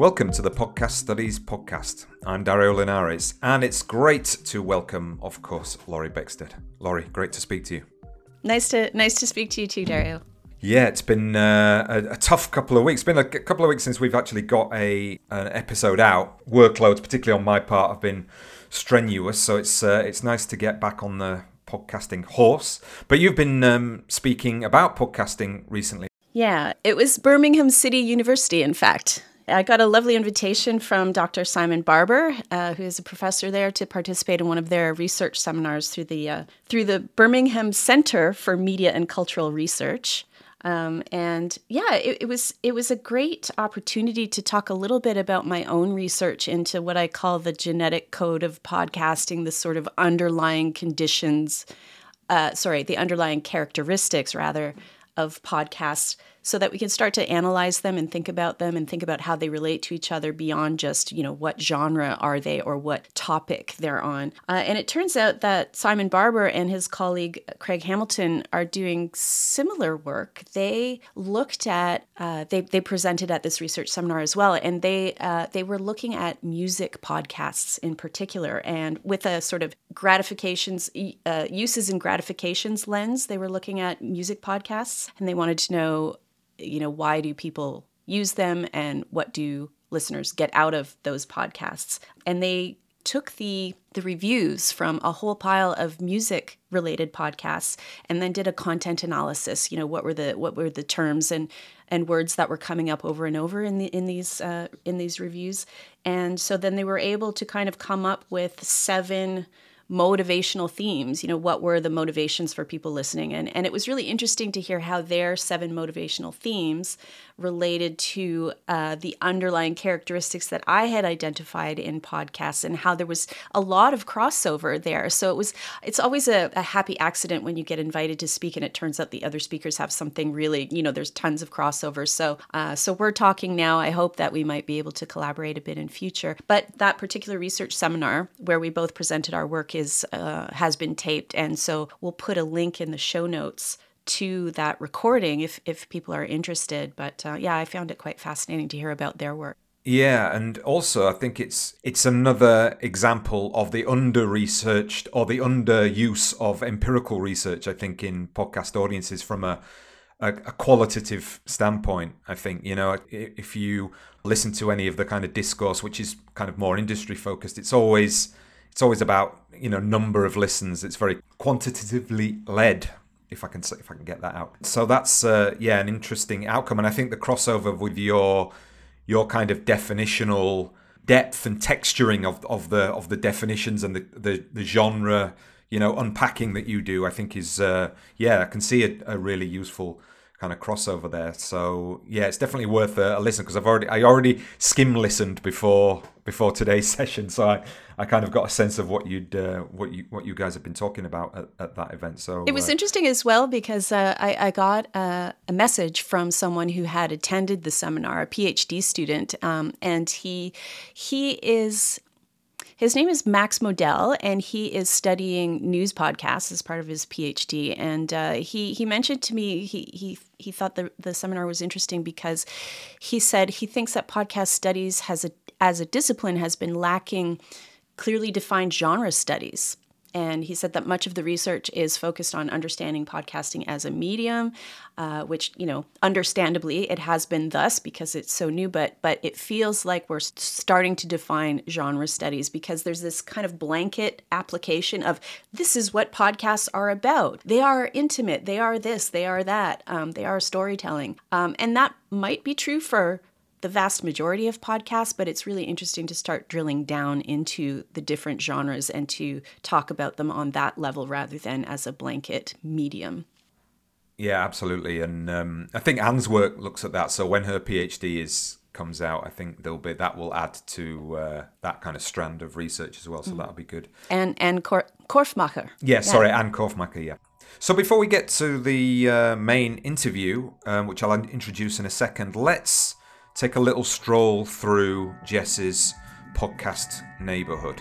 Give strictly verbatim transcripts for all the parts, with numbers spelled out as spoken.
Welcome to the Podcast Studies podcast. I'm Dario Linares, and it's great to welcome, of course, Laurie Beckstead. Laurie, great to speak to you. Nice to nice to speak to you too, Dario. Yeah, it's been uh, a, a tough couple of weeks. It's been a, a couple of weeks since we've actually got a an episode out. Workloads, particularly on my part, have been strenuous, so it's uh, it's nice to get back on the podcasting horse. But you've been um, speaking about podcasting recently. Yeah, it was Birmingham City University, in fact. I got a lovely invitation from Doctor Simon Barber, uh, who is a professor there, to participate in one of their research seminars through the uh, through the Birmingham Center for Media and Cultural Research. Um, and yeah, it, it was it was a great opportunity to talk a little bit about my own research into what I call the genetic code of podcasting, the sort of underlying conditions, uh, sorry, the underlying characteristics, rather, of podcasts, so that we can start to analyze them and think about them and think about how they relate to each other beyond just, you know, what genre are they or what topic they're on. Uh, and it turns out that Simon Barber and his colleague Craig Hamilton are doing similar work. They looked at, uh, they they presented at this research seminar as well, and they uh, they were looking at music podcasts in particular, and with a sort of gratifications, uh, uses and gratifications lens. They were looking at music podcasts, and they wanted to know, you know, why do people use them and what do listeners get out of those podcasts? And they took the the reviews from a whole pile of music related podcasts and then did a content analysis. You know, what were the what were the terms and and words that were coming up over and over in the in these uh, in these reviews. And so then they were able to kind of come up with seven motivational themes. You know, what were the motivations for people listening? And and it was really interesting to hear how their seven motivational themes related to uh, the underlying characteristics that I had identified in podcasts, and how there was a lot of crossover there. So it was, it's always a, a happy accident when you get invited to speak and it turns out the other speakers have something really, you know, there's tons of crossover. So, uh, so we're talking now. I hope that we might be able to collaborate a bit in future. But that particular research seminar where we both presented our work is uh, has been taped, and so we'll put a link in the show notes to that recording if if people are interested. But uh, yeah, I found it quite fascinating to hear about their work. Yeah, and also I think it's it's another example of the under-researched or the underuse of empirical research, I think, in podcast audiences from a, a, a qualitative standpoint. I think, you know, if you listen to any of the kind of discourse, which is kind of more industry-focused, it's always it's always about, you know, number of listens. It's very quantitatively led, if I can if I can get that out. So that's uh, yeah, an interesting outcome, and I think the crossover with your your kind of definitional depth and texturing of of the of the definitions and the the, the genre, you know, unpacking that you do, I think is uh, yeah, I can see a, a really useful kind of crossover there. So yeah, it's definitely worth a, a listen, because I've already I already skim listened before before today's session, so I, I kind of got a sense of what you'd uh, what you what you guys have been talking about at, at that event. So it was uh, interesting as well, because uh, I, I got a, a message from someone who had attended the seminar, a PhD student, um, and he he is. His name is Max Modell, and he is studying news podcasts as part of his PhD. And uh, he he mentioned to me he he he thought the the seminar was interesting because he said he thinks that podcast studies has a as a discipline has been lacking clearly defined genre studies. And he said that much of the research is focused on understanding podcasting as a medium, uh, which, you know, understandably it has been thus because it's so new, but but it feels like we're starting to define genre studies, because there's this kind of blanket application of this is what podcasts are about. They are intimate, they are this, they are that, um, they are storytelling. Um, and that might be true for the vast majority of podcasts, but it's really interesting to start drilling down into the different genres and to talk about them on that level rather than as a blanket medium. Yeah, absolutely. And um, I think Anne's work looks at that. So when her PhD is comes out, I think there'll be that will add to uh, that kind of strand of research as well. So mm. that'll be good. And and Kor- Korfmacher. Yeah, sorry, yeah. Anne Korfmacher, yeah. So before we get to the uh, main interview, um, which I'll introduce in a second, let's take a little stroll through Jess's podcast neighborhood.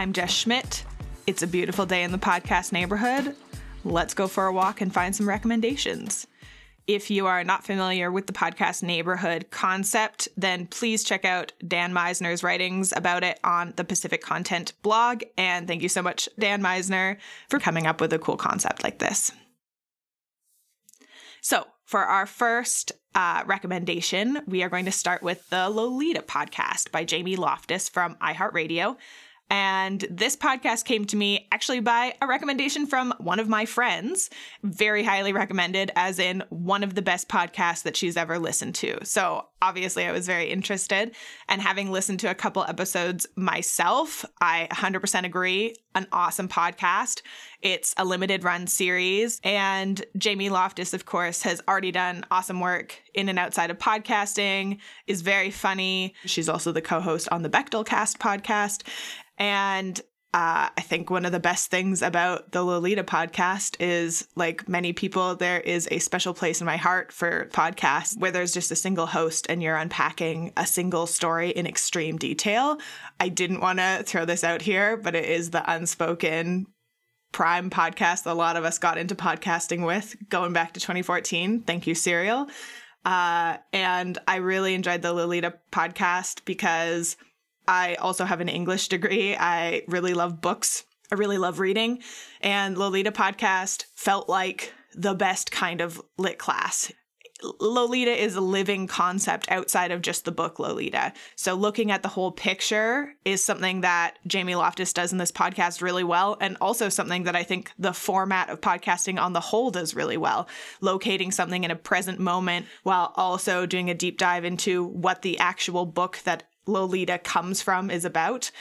I'm Jess Schmidt. It's a beautiful day in the podcast neighborhood. Let's go for a walk and find some recommendations. If you are not familiar with the podcast neighborhood concept, then please check out Dan Meisner's writings about it on the Pacific Content blog. And thank you so much, Dan Meisner, for coming up with a cool concept like this. So for our first uh, recommendation, we are going to start with the Lolita podcast by Jamie Loftus from iHeartRadio. And this podcast came to me actually by a recommendation from one of my friends, very highly recommended, as in one of the best podcasts that she's ever listened to. So obviously I was very interested, and having listened to a couple episodes myself, I one hundred percent agree. An awesome podcast. It's a limited run series, and Jamie Loftus, of course, has already done awesome work in and outside of podcasting, is very funny. She's also the co-host on the Bechdelcast podcast. And uh, I think one of the best things about the Lolita podcast is, like many people, there is a special place in my heart for podcasts where there's just a single host and you're unpacking a single story in extreme detail. I didn't want to throw this out here, but it is the Unspoken Prime podcast a lot of us got into podcasting with going back to twenty fourteen. Thank you, Serial. Uh, and I really enjoyed the Lolita podcast because I also have an English degree. I really love books. I really love reading. And Lolita podcast felt like the best kind of lit class. Lolita is a living concept outside of just the book Lolita. So looking at the whole picture is something that Jamie Loftus does in this podcast really well, and also something that I think the format of podcasting on the whole does really well, locating something in a present moment while also doing a deep dive into what the actual book that Lolita comes from is about.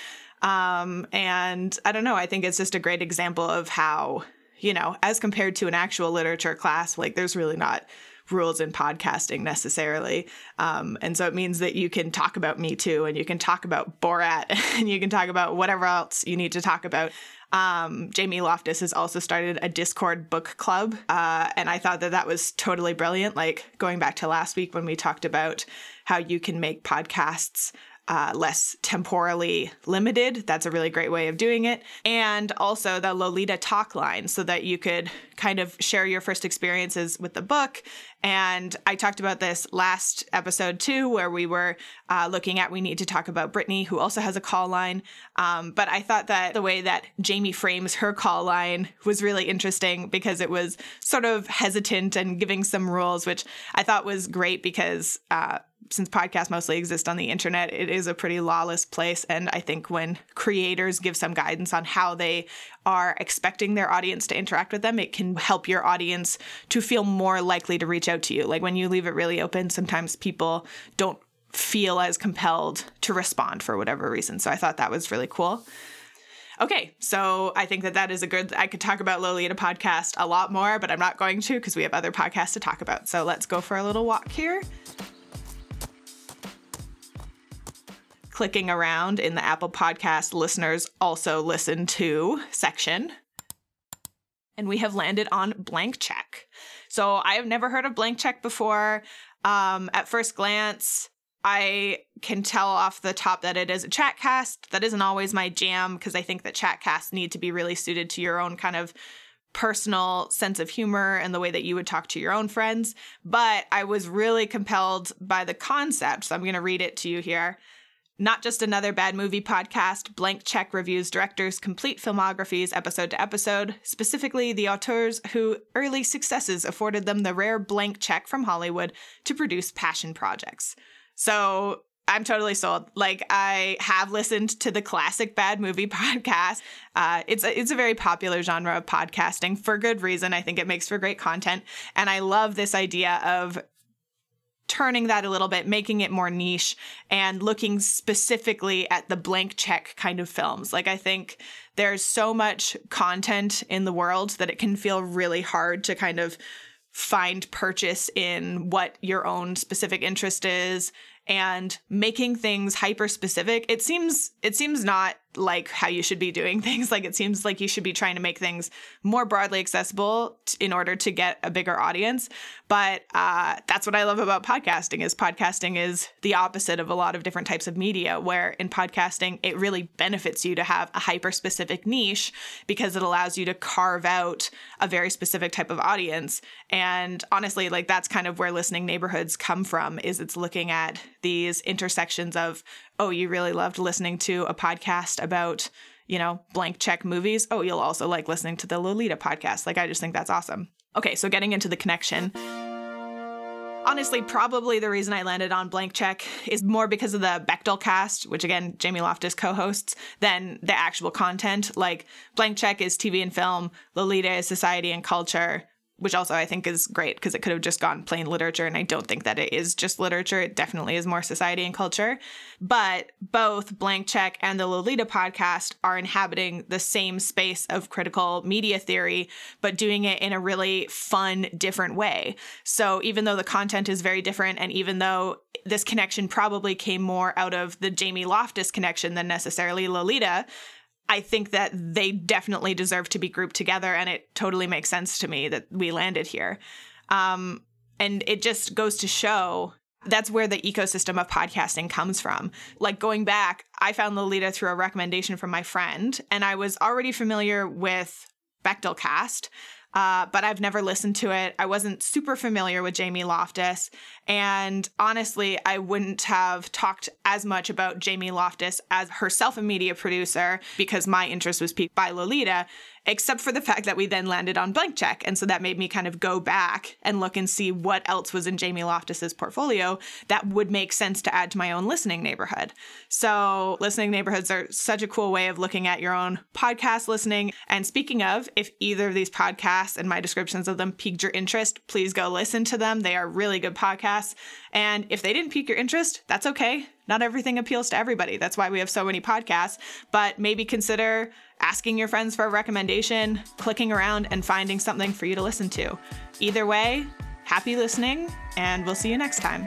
Um, and I don't know, I think it's just a great example of how, you know, as compared to an actual literature class, like there's really not rules in podcasting necessarily. Um, and so it means that you can talk about Me Too, and you can talk about Borat, and you can talk about whatever else you need to talk about. Um, Jamie Loftus has also started a Discord book club. Uh, and I thought that that was totally brilliant. Like going back to last week when we talked about how you can make podcasts Uh, less temporally limited. That's a really great way of doing it. And also the Lolita talk line, so that you could kind of share your first experiences with the book. And I talked about this last episode too, where we were uh, looking at We Need to Talk About Brittany, who also has a call line. Um, but I thought that the way that Jamie frames her call line was really interesting, because it was sort of hesitant and giving some rules, which I thought was great because uh, since podcasts mostly exist on the internet, it is a pretty lawless place. And I think when creators give some guidance on how they are expecting their audience to interact with them, it can help your audience to feel more likely to reach out to you. Like when you leave it really open, sometimes people don't feel as compelled to respond for whatever reason. So I thought that was really cool. Okay, so I think that that is a good, I could talk about Lolita podcast a lot more, but I'm not going to because we have other podcasts to talk about. So let's go for a little walk here. Clicking around in the Apple Podcast listeners also listen to section. And we have landed on Blank Check. So I have never heard of Blank Check before. Um, at first glance, I can tell off the top that it is a chat cast. That isn't always my jam, because I think that chat casts need to be really suited to your own kind of personal sense of humor and the way that you would talk to your own friends. But I was really compelled by the concept. So I'm going to read it to you here. Not just another bad movie podcast, Blank Check reviews directors' complete filmographies episode to episode, specifically the auteurs whose early successes afforded them the rare blank check from Hollywood to produce passion projects. So I'm totally sold. Like, I have listened to the classic bad movie podcast. Uh, it's a, it's a very popular genre of podcasting for good reason. I think it makes for great content. And I love this idea of turning that a little bit, making it more niche, and looking specifically at the blank check kind of films. Like, I think there's so much content in the world that it can feel really hard to kind of find purchase in what your own specific interest is, and making things hyper specific. It seems, it seems not like how you should be doing things. Like it seems like you should be trying to make things more broadly accessible t- in order to get a bigger audience. But uh, that's what I love about podcasting is podcasting is the opposite of a lot of different types of media, where in podcasting, it really benefits you to have a hyper-specific niche because it allows you to carve out a very specific type of audience. And honestly, like that's kind of where Listening Neighborhoods come from, is it's looking at these intersections of, oh, you really loved listening to a podcast about, you know, blank check movies. Oh, you'll also like listening to the Lolita podcast. Like, I just think that's awesome. Okay, so getting into the connection. Honestly, probably the reason I landed on Blank Check is more because of the Bechdel cast, which again, Jamie Loftus co-hosts, than the actual content. Like, Blank Check is T V and film, Lolita is society and culture, which also I think is great because it could have just gone plain literature, and I don't think that it is just literature. It definitely is more society and culture. But both Blank Check and the Lolita podcast are inhabiting the same space of critical media theory, but doing it in a really fun, different way. So even though the content is very different, and even though this connection probably came more out of the Jamie Loftus connection than necessarily Lolita, I think that they definitely deserve to be grouped together, and it totally makes sense to me that we landed here. Um, and it just goes to show that's where the ecosystem of podcasting comes from. Like going back, I found Lolita through a recommendation from my friend, and I was already familiar with Bechdel cast, uh, but I've never listened to it. I wasn't super familiar with Jamie Loftus. And honestly, I wouldn't have talked as much about Jamie Loftus as herself a media producer because my interest was piqued by Lolita, except for the fact that we then landed on Blank Check. And so that made me kind of go back and look and see what else was in Jamie Loftus's portfolio that would make sense to add to my own listening neighborhood. So listening neighborhoods are such a cool way of looking at your own podcast listening. And speaking of, if either of these podcasts and my descriptions of them piqued your interest, please go listen to them. They are really good podcasts. And if they didn't pique your interest, that's okay. Not everything appeals to everybody. That's why we have so many podcasts. But maybe consider asking your friends for a recommendation, clicking around, and finding something for you to listen to. Either way, happy listening, and we'll see you next time.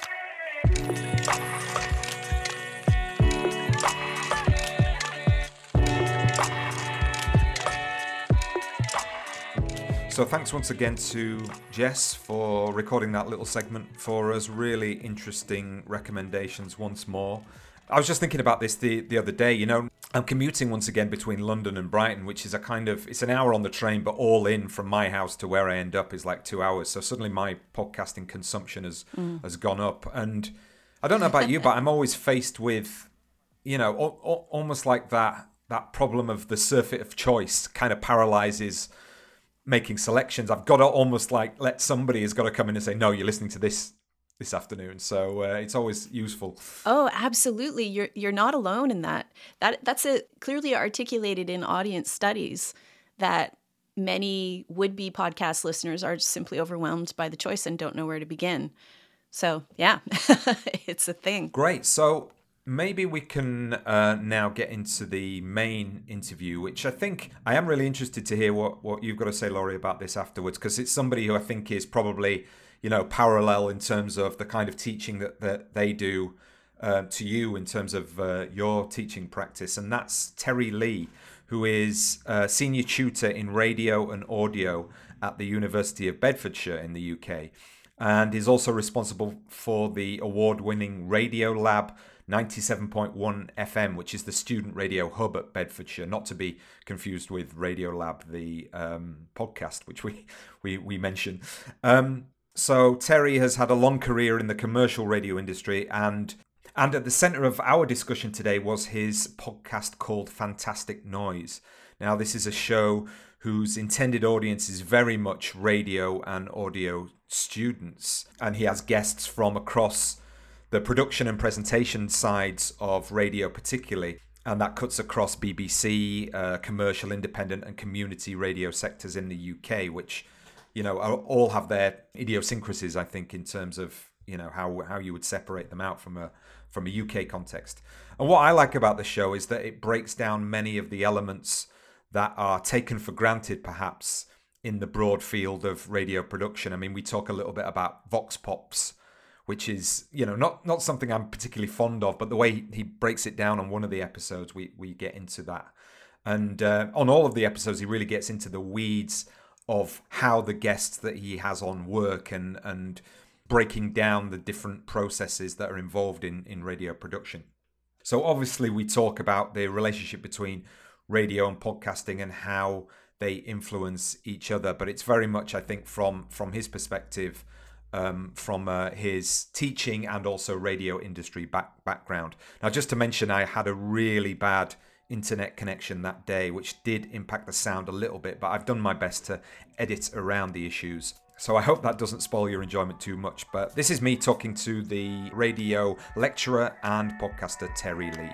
So thanks once again to Jess for recording that little segment for us. Really interesting recommendations once more. I was just thinking about this the, the other day. You know, I'm commuting once again between London and Brighton, which is a kind of, it's an hour on the train, but all in from my house to where I end up is like two hours. So suddenly my podcasting consumption has, mm. has gone up. And I don't know about you, but I'm always faced with, you know, o- o- almost like that, that problem of the surfeit of choice kind of paralyzes making selections. I've got to almost like let somebody has got to come in and say, no, you're listening to this this afternoon. So uh, it's always useful. Oh, absolutely. You're you're not alone in that. That that's a, clearly articulated in audience studies that many would-be podcast listeners are just simply overwhelmed by the choice and don't know where to begin. So yeah, it's a thing. Great. So maybe we can uh, now get into the main interview, which I think I am really interested to hear what, what you've got to say, Laurie, about this afterwards, because it's somebody who I think is probably, you know, parallel in terms of the kind of teaching that, that they do uh, to you in terms of uh, your teaching practice. And that's Terry Lee, who is a senior tutor in radio and audio at the University of Bedfordshire in the U K, and is also responsible for the award-winning Radio Lab ninety-seven point one F M, which is the student radio hub at Bedfordshire, not to be confused with Radio Lab, the um, podcast, which we we, we mentioned. Um, so Terry has had a long career in the commercial radio industry, and and at the centre of our discussion today was his podcast called Fantastic Noise. Now, this is a show whose intended audience is very much radio and audio students, and he has guests from across the production and presentation sides of radio particularly, and that cuts across B B C, uh, commercial, independent and community radio sectors in the U K, which, you know, are, all have their idiosyncrasies, I think, in terms of, you know, how how you would separate them out from a from a U K context. And what I like about the show is that it breaks down many of the elements that are taken for granted, perhaps, in the broad field of radio production. I mean, we talk a little bit about vox pops, which is, you know, not not something I'm particularly fond of, but the way he, he breaks it down on one of the episodes, we we get into that. And uh, on all of the episodes, he really gets into the weeds of how the guests that he has on work and and breaking down the different processes that are involved in, in radio production. So obviously we talk about the relationship between radio and podcasting and how they influence each other, but it's very much, I think, from from his perspective, um, from uh, his teaching and also radio industry back, background. Now, just to mention, I had a really bad internet connection that day, which did impact the sound a little bit, but I've done my best to edit around the issues. So I hope that doesn't spoil your enjoyment too much. But this is me talking to the radio lecturer and podcaster Terry Lee.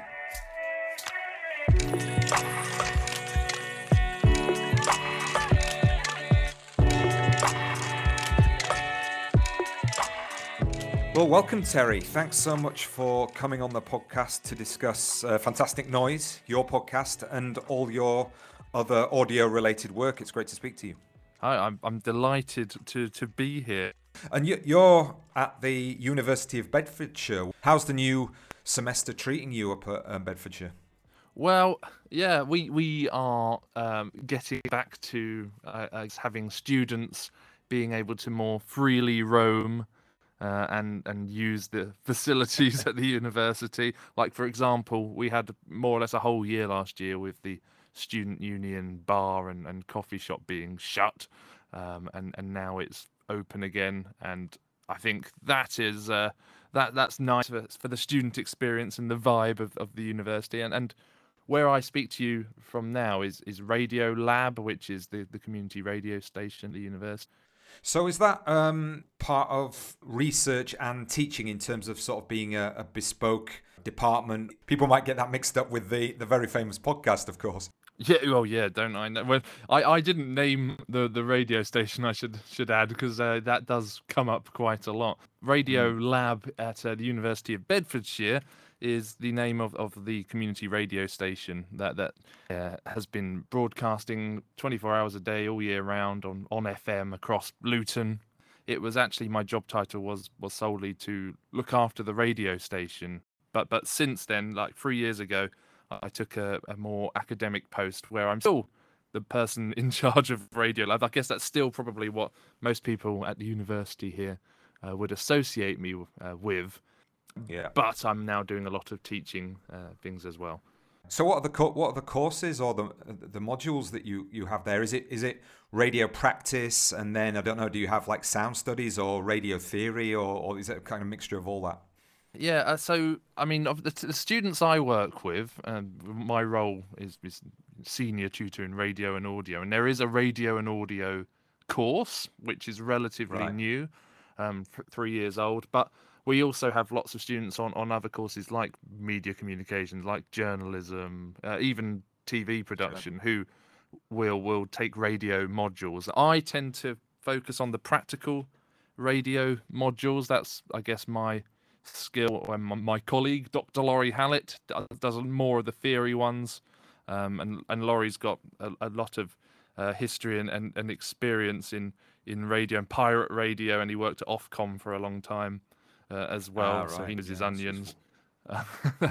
Well, welcome, Terry. Thanks so much for coming on the podcast to discuss uh, Fantastic Noise, your podcast, and all your other audio-related work. It's great to speak to you. Hi, I'm I'm delighted to, to be here. And you, you're at the University of Bedfordshire. How's the new semester treating you up at um, Bedfordshire? Well, yeah, we we are um, getting back to uh, having students being able to more freely roam uh, and and use the facilities at the university. Like, for example, we had more or less a whole year last year with the student union bar and, and coffee shop being shut, um, and and now it's open again, and I think that is uh, that that's nice for, for the student experience and the vibe of, of the university. And and where I speak to you from now is is Radio Lab, which is the, the community radio station at the university. So is that um, part of research and teaching in terms of sort of being a, a bespoke department? People might get that mixed up with the, the very famous podcast, of course. Yeah, well, yeah, don't I? Well, I, I didn't name the, the radio station, I should should add, because uh, that does come up quite a lot. Radio mm. Lab at uh, the University of Bedfordshire is the name of, of the community radio station that that uh, has been broadcasting twenty-four hours a day, all year round on, on F M across Luton. It was actually, my job title was was solely to look after the radio station. But but since then, like three years ago, I took a, a more academic post where I'm still the person in charge of Radio Lab. I guess that's still probably what most people at the university here uh, would associate me uh, with. Yeah. But I'm now doing a lot of teaching uh, things as well. So what are the co- what are the courses or the the modules that you, you have there? Is it is it radio practice, and then I don't know, do you have like sound studies or radio theory, or, or is it a kind of mixture of all that? Yeah, uh, so, I mean, of the, t- the students I work with, um, my role is, is senior tutor in radio and audio, and there is a radio and audio course, which is relatively right. new, um, th- three years old, but we also have lots of students on, on other courses like media communications, like journalism, uh, even T V production, sure. who will will take radio modules. I tend to focus on the practical radio modules. That's, I guess, my skill. And my colleague Doctor Laurie Hallett does more of the theory ones, um, and and Laurie's got a, a lot of uh, history and, and, and experience in, in radio and pirate radio, and he worked at Ofcom for a long time uh, as well. Ah, right. So he knows yeah, his onions. Uh,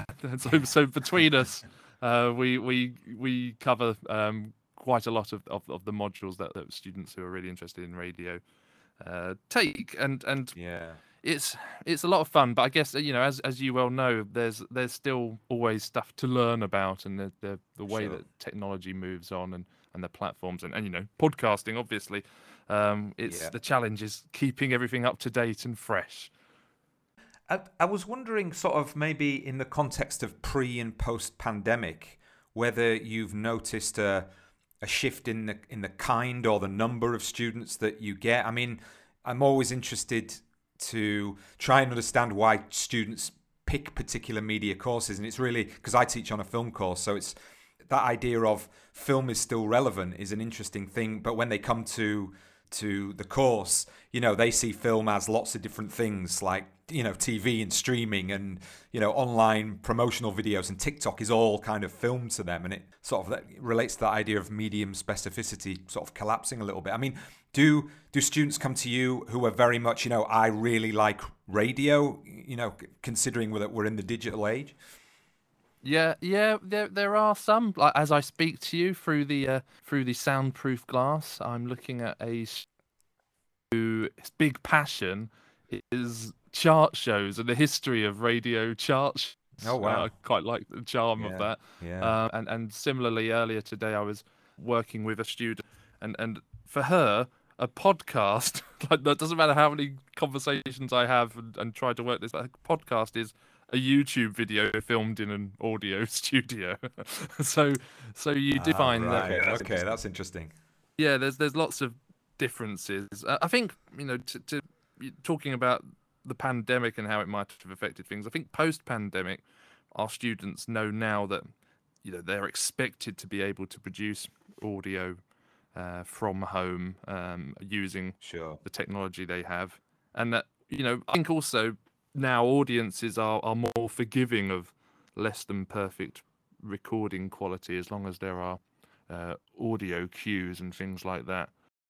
so so between us, uh, we we we cover um, quite a lot of, of, of the modules that, that students who are really interested in radio uh, take, and and yeah. It's it's a lot of fun, but I guess, you know, as as you well know, there's there's still always stuff to learn about, and the the, the way sure. that technology moves on, and, and the platforms, and, and you know, podcasting, obviously. Um, it's yeah. the challenge is keeping everything up to date and fresh. I, I was wondering, sort of maybe in the context of pre and post pandemic, whether you've noticed a a shift in the in the kind or the number of students that you get. I mean, I'm always interested to try and understand why students pick particular media courses, and it's really because I teach on a film course, so it's that idea of film is still relevant is an interesting thing. But when they come to to the course, you know, they see film as lots of different things, like, you know, T V and streaming and, you know, online promotional videos, and TikTok is all kind of film to them, and it sort of that relates to that idea of medium specificity sort of collapsing a little bit. I mean, do do students come to you who are very much, you know, I really like radio, you know, considering that we're in the digital age? Yeah, yeah, there there are some. Like, as I speak to you through the uh, through the soundproof glass, I'm looking at a whose big passion is chart shows and the history of radio chart shows. Oh wow! Uh, I quite like the charm yeah, of that. Yeah. Uh, and and similarly, earlier today, I was working with a student, and and for her, a podcast, like, that doesn't matter how many conversations I have and, and try to work this, a podcast is a YouTube video filmed in an audio studio. so so you do Ah, find right. that. Okay, okay, that's interesting. Yeah, there's there's lots of differences. Uh, I think, you know, to, to talking about the pandemic and how it might have affected things, I think post-pandemic, our students know now that, you know, they're expected to be able to produce audio uh, from home um, using Sure. the technology they have, and that, you know, I think also now audiences are, are more forgiving of less than perfect recording quality as long as there are uh, audio cues and things like that.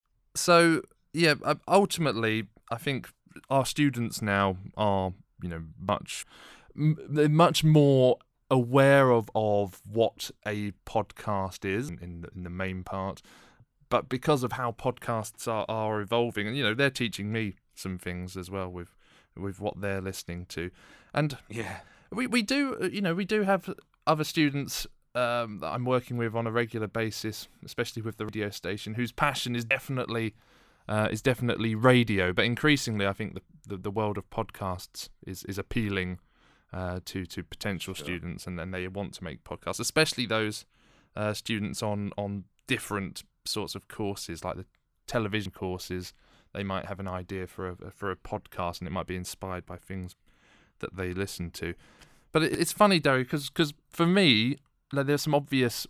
So yeah, ultimately, I think our students now are, you know, much they're much more aware of of what a podcast is in the, in the main part, but because of how podcasts are, are evolving, and, you know, they're teaching me some things as well with with what they're listening to, and yeah, we we do, you know, we do have other students um, that I'm working with on a regular basis, especially with the radio station, whose passion is definitely uh, is definitely radio. But increasingly, I think the the, the world of podcasts is is appealing uh, to to potential Sure. students, and, and they want to make podcasts, especially those uh, students on on different sorts of courses, like the television courses. They might have an idea for a for a podcast, and it might be inspired by things that they listen to. But it, it's funny, Derry, because for me, like, there's some obvious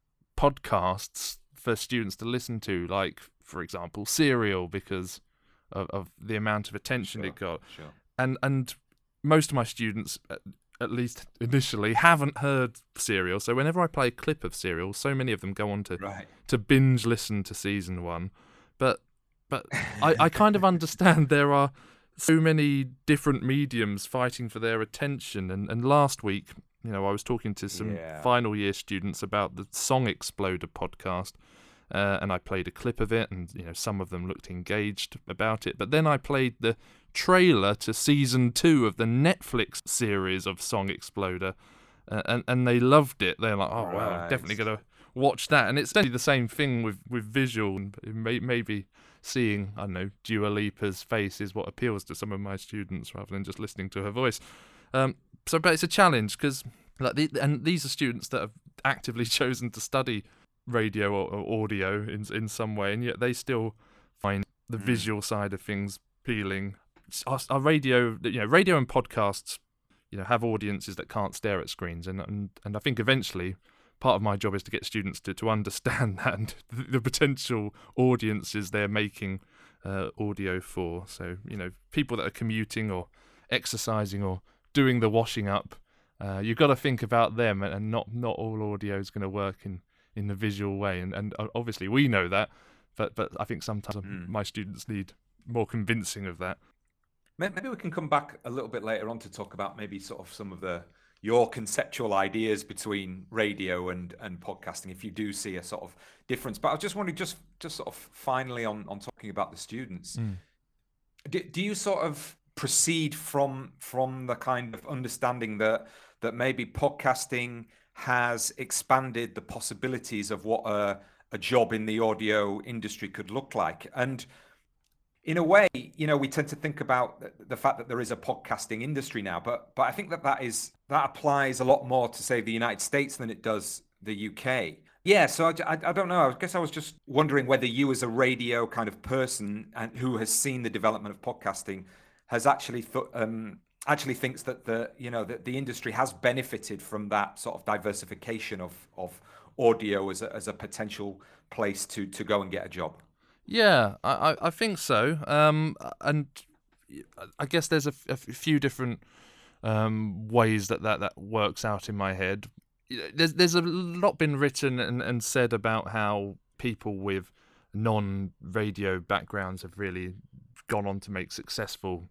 podcasts for students to listen to, like, for example, Serial, because of, of the amount of attention Sure, it got. Sure. And and most of my students, at, at least initially, haven't heard Serial. So whenever I play a clip of Serial, so many of them go on to Right. to binge listen to season one. But but I, I kind of understand there are so many different mediums fighting for their attention. And, and last week, you know, I was talking to some Yeah. final year students about the Song Exploder podcast, uh, and I played a clip of it, and, you know, some of them looked engaged about it. But then I played the trailer to season two of the Netflix series of Song Exploder, uh, and and they loved it. They're like, oh wow, I'm Right. definitely gonna watch that. And it's definitely the same thing with with visual, and may, maybe seeing, I don't know, Dua Lipa's face is what appeals to some of my students rather than just listening to her voice. Um, so, but it's a challenge because, like, the, and these are students that have actively chosen to study radio or, or audio in in some way, and yet they still find the Mm. visual side of things appealing. Our, our radio, you know, radio and podcasts, you know, have audiences that can't stare at screens, and and, and I think eventually part of my job is to get students to, to understand that and the, the potential audiences they're making uh, audio for. So, you know, people that are commuting or exercising or doing the washing up, uh, you've got to think about them, and, and not not all audio is going to work in, in the visual way. And, and obviously we know that, but, but I think sometimes Mm. my students need more convincing of that. Maybe we can come back a little bit later on to talk about maybe sort of some of the your conceptual ideas between radio and, and podcasting, if you do see a sort of difference. But I was just wondering, just just sort of finally on, on talking about the students, Mm. do, do you sort of proceed from from the kind of understanding that that maybe podcasting has expanded the possibilities of what a, a job in the audio industry could look like? And in a way, you know, we tend to think about the fact that there is a podcasting industry now, but but I think that that is that applies a lot more to, say, the United States than it does the U K. Yeah, so I, I, I don't know. I guess I was just wondering whether you, as a radio kind of person and who has seen the development of podcasting, has actually th- um, actually thinks that the you know that the industry has benefited from that sort of diversification of of audio as a, as a potential place to to go and get a job. Yeah, I, I I think so. Um, and I guess there's a, f- a few different um, ways that, that that works out in my head. There's there's a lot been written and, and said about how people with non-radio backgrounds have really gone on to make successful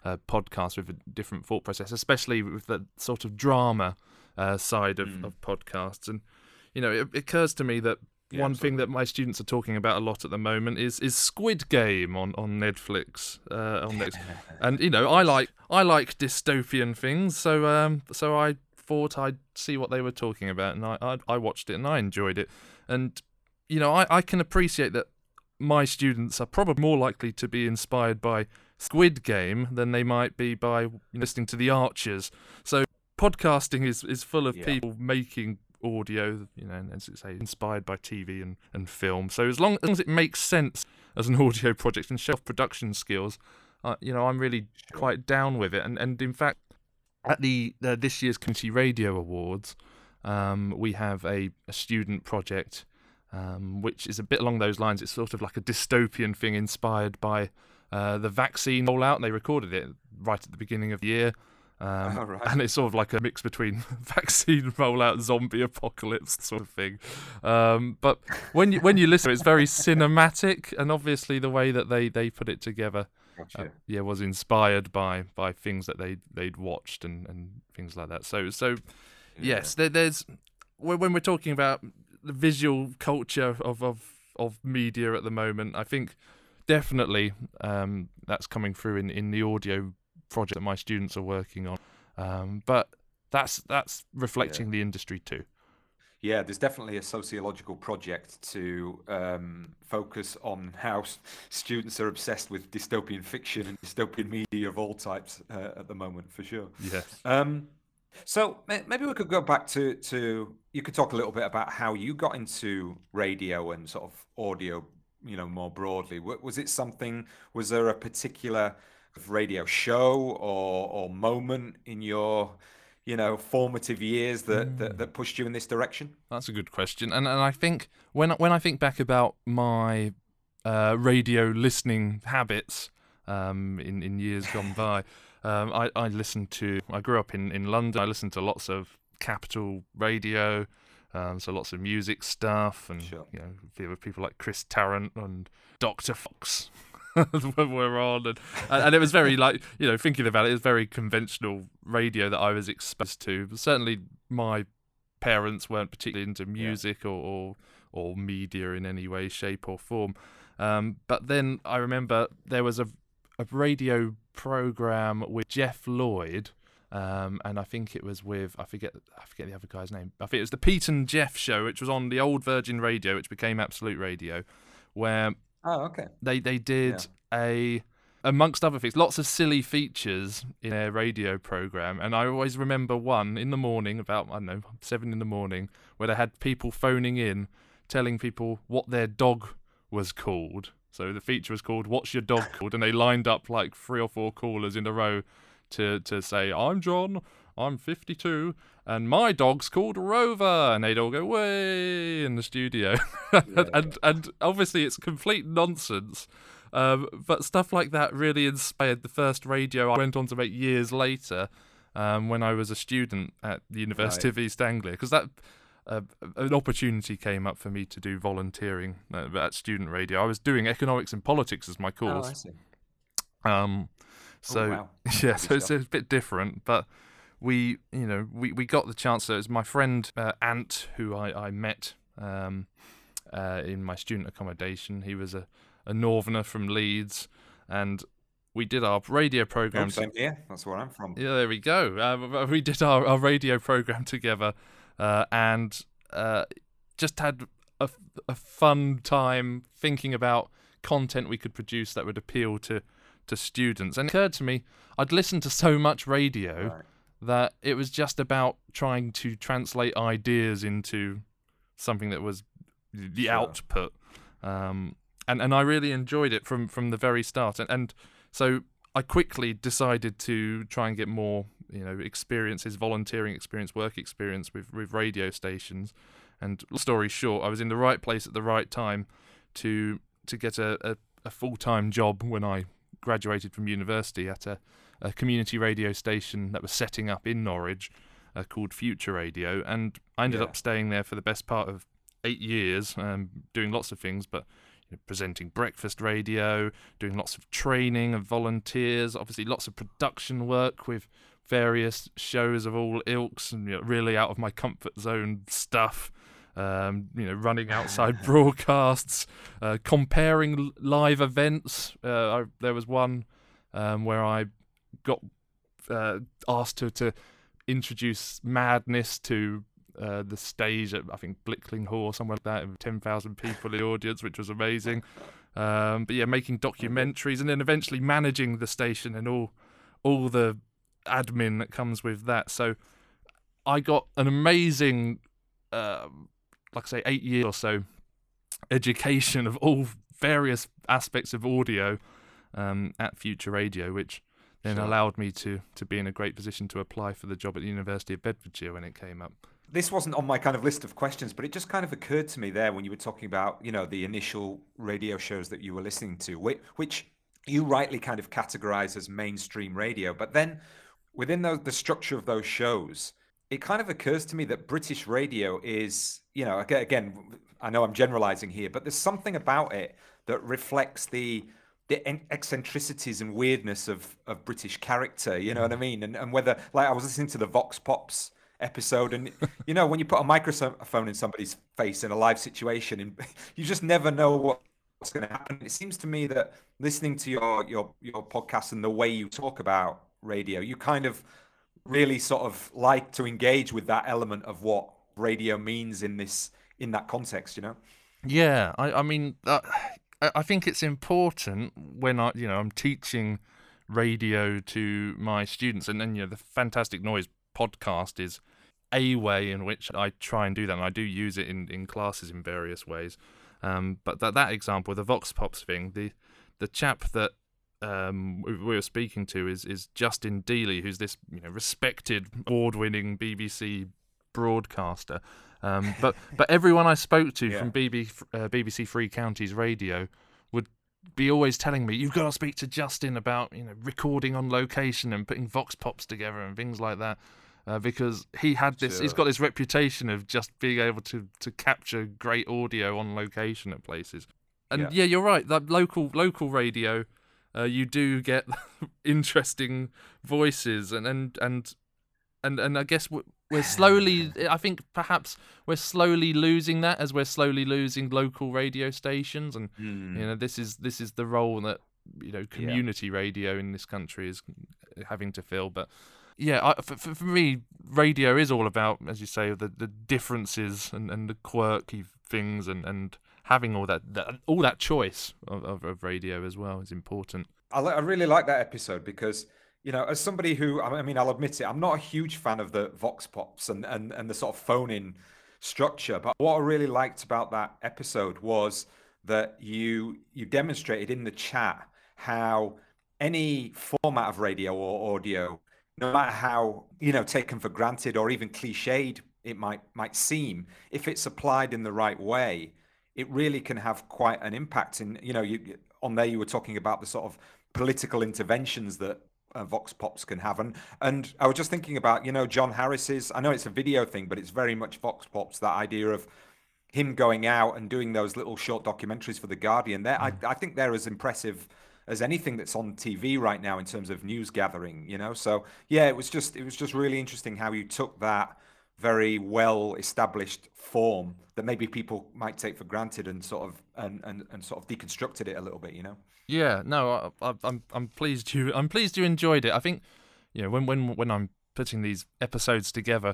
uh, podcast with a different thought process, especially with the sort of drama uh, side of, Mm. of podcasts. And you know, it, it occurs to me that Yeah, one absolutely. thing that my students are talking about a lot at the moment is is Squid Game on on Netflix. Uh, on Netflix. And you know, I like I like dystopian things, so um, so I thought I'd see what they were talking about, and I I, I watched it and I enjoyed it. And you know, I, I can appreciate that my students are probably more likely to be inspired by Squid Game than they might be by listening to The Archers. So podcasting is, is full of Yeah. people making audio, you know, and as I say, inspired by T V and, and film. So as long, as long as it makes sense as an audio project and shows production skills, uh, you know, I'm really Sure. quite down with it. And and in fact, at the uh, this year's Community Radio Awards, um, we have a, a student project, um, which is a bit along those lines. It's sort of like a dystopian thing inspired by uh, the vaccine rollout, and they recorded it right at the beginning of the year. Um, Oh, right. And it's sort of like a mix between vaccine rollout, zombie apocalypse sort of thing. Um, but when you when you listen, it's very cinematic, and obviously the way that they, they put it together, Gotcha. uh, yeah, was inspired by, by things that they they'd watched and, and things like that. So so yes, there, there's when when we're talking about the visual culture of of, of media at the moment, I think definitely um, that's coming through in, in the audio project that my students are working on, um, but that's that's reflecting the industry too. Yeah, there's definitely a sociological project to um, focus on how s- students are obsessed with dystopian fiction and dystopian media of all types uh, at the moment, for sure. Yes. Um, so ma- maybe we could go back to, to you could talk a little bit about how you got into radio and sort of audio, you know, more broadly. W- Was it something? Was there a particular radio show or or moment in your, you know, formative years that that, that pushed you in this direction? That's a good question, and and I think when when I think back about my uh, radio listening habits um, in in years gone by, um, I I listened to. I grew up in, in London. I listened to lots of Capital Radio, um, so lots of music stuff, and Sure. you know, there were people like Chris Tarrant and Doctor Fox. when we're on, and, and it was very like, you know, thinking about it, it was very conventional radio that I was exposed to. But certainly my parents weren't particularly into music or, or or media in any way, shape or form. Um, but then I remember there was a a radio program with Jeff Lloyd, um, and I think it was with I forget I forget the other guy's name. I think it was the Pete and Jeff show, which was on the old Virgin Radio, which became Absolute Radio, where Oh, okay. they they did a amongst other things, lots of silly features in their radio program, and I always remember one in the morning about I don't know seven in the morning where they had people phoning in, telling people what their dog was called. So the feature was called "What's Your Dog Called?" and they lined up like three or four callers in a row to to say, "I'm John, I'm fifty-two, and my dog's called Rover," and they'd all go way in the studio. and, and and obviously it's complete nonsense, um, but stuff like that really inspired the first radio I went on to make years later, um, when I was a student at the University Right. of East Anglia, because that uh, an opportunity came up for me to do volunteering uh, at student radio. I was doing economics and politics as my Oh, I course. see. Um, so wow. yeah, Lovely so it's stuff. a bit different, but we, you know, we, we got the chance. So it was my friend uh, Ant who I I met um, uh, in my student accommodation. He was a, a Northerner from Leeds, and we did our radio Oh, program. same here. That's where I'm from. Yeah, there we go. Uh, we did our, our radio program together, uh, and uh, just had a, a fun time thinking about content we could produce that would appeal to, to students. And it occurred to me, I'd listened to so much radio Right. that it was just about trying to translate ideas into something that was the Sure. output. Um, and, and I really enjoyed it from, from the very start. And, and so I quickly decided to try and get more, you know, experiences, volunteering experience, work experience with, with radio stations. And long story short, I was in the right place at the right time to to get a, a, a full-time job when I graduated from university at a, a community radio station that was setting up in Norwich, uh, called Future Radio. And I ended Yeah. up staying there for the best part of eight years, um, doing lots of things, but presenting breakfast radio, doing lots of training of volunteers, obviously lots of production work with various shows of all ilks, and you know, really out of my comfort zone stuff. Um, you know, running outside broadcasts, uh, comparing live events. Uh, I, there was one um, where I got uh, asked to, to introduce Madness to uh, the stage at, I think, Blickling Hall or somewhere like that, with ten thousand people in the audience, which was amazing. Um, but yeah, making documentaries and then eventually managing the station and all all the admin that comes with that. So I got an amazing... Uh, like I say, eight years or so, education of all various aspects of audio um, at Future Radio, which then sure. allowed me to to be in a great position to apply for the job at the University of Bedfordshire when it came up. This wasn't on my kind of list of questions, but it just kind of occurred to me there when you were talking about, you know, the initial radio shows that you were listening to, which, which you rightly kind of categorize as mainstream radio. But then within the, the structure of those shows, it kind of occurs to me that British radio is, you know, again, I know I'm generalizing here, but there's something about it that reflects the the eccentricities and weirdness of, of British character, you know what I mean? And and whether, like, I was listening to the Vox Pops episode, and, you know, when you put a microphone in somebody's face in a live situation, and you just never know what's going to happen. It seems to me that listening to your, your, your podcast and the way you talk about radio, you kind of really sort of like to engage with that element of what radio means in this in that context, you know. Yeah, I, I mean, uh, I think it's important when I, you know, I'm teaching radio to my students, and then you know, the Fantastic Noise podcast is a way in which I try and do that, and I do use it in, in classes in various ways. Um, but that that example, the Vox Pops thing, the the chap that Um, we were speaking to is is Justin Dealey, who's this, you know, respected, award-winning B B C broadcaster. Um, but but everyone I spoke to yeah. from B B, uh, B B C Three Counties Radio would be always telling me, "You've got to speak to Justin about, you know, recording on location and putting Vox Pops together and things like that," uh, because he had this. Sure. He's got this reputation of just being able to to capture great audio on location at places. And yeah, yeah you're right. That local local radio. Uh, you do get interesting voices, and and and and, and I guess we're slowly. I think perhaps we're slowly losing that as we're slowly losing local radio stations, and mm. you know, this is this is the role that, you know, community yeah. radio in this country is having to fill. But yeah, I, for, for me, radio is all about, as you say, the the differences and, and the quirky things, and and. having all that, that all that choice of, of, of radio as well is important. I, I really like that episode because, you know, as somebody who, I mean, I'll admit it, I'm not a huge fan of the Vox Pops and, and, and the sort of phone-in structure. But what I really liked about that episode was that you you demonstrated in the chat how any format of radio or audio, no matter how, you know, taken for granted or even cliched it might might seem, if it's applied in the right way, it really can have quite an impact. In, you know, you on there you were talking about the sort of political interventions that uh, Vox Pops can have, and and I was just thinking about, you know, John Harris's. I know it's a video thing, but it's very much Vox Pops. That idea of him going out and doing those little short documentaries for the Guardian. There, mm. I I think they're as impressive as anything that's on T V right now in terms of news gathering. You know, so yeah, it was just it was just really interesting how you took that very well established form that maybe people might take for granted and sort of and, and, and sort of deconstructed it a little bit, you know. Yeah, no, I, I, I'm I'm pleased you I'm pleased you enjoyed it. I think, you know, when when when I'm putting these episodes together,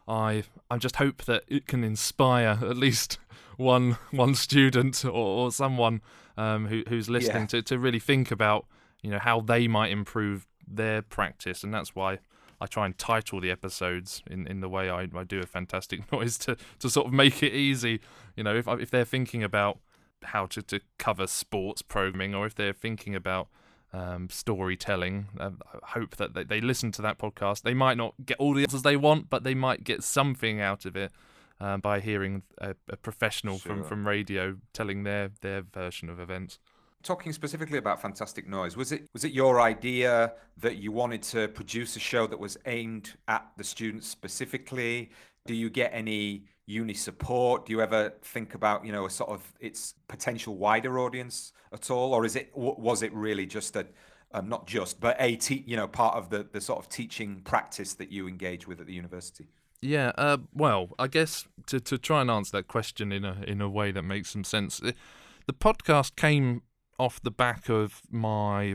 I I just hope that it can inspire at least one one student or, or someone um, who who's listening yeah. to to really think about, you know, how they might improve their practice, and that's why I try and title the episodes in, in the way I, I do a Fantastic Noise to, to sort of make it easy. You know, if if they're thinking about how to, to cover sports programming, or if they're thinking about um, storytelling, uh, I hope that they, they listen to that podcast. They might not get all the answers they want, but they might get something out of it uh, by hearing a, a professional sure. from, from radio telling their, their version of events. Talking specifically about Fantastic Noise, was it was it your idea that you wanted to produce a show that was aimed at the students specifically? Do you get any uni support? Do you ever think about, you know, a sort of its potential wider audience at all, or is it was it really just a um, not just but a te- you know part of the the sort of teaching practice that you engage with at the university? Yeah, uh, well, I guess to to try and answer that question in a in a way that makes some sense, the podcast came off the back of my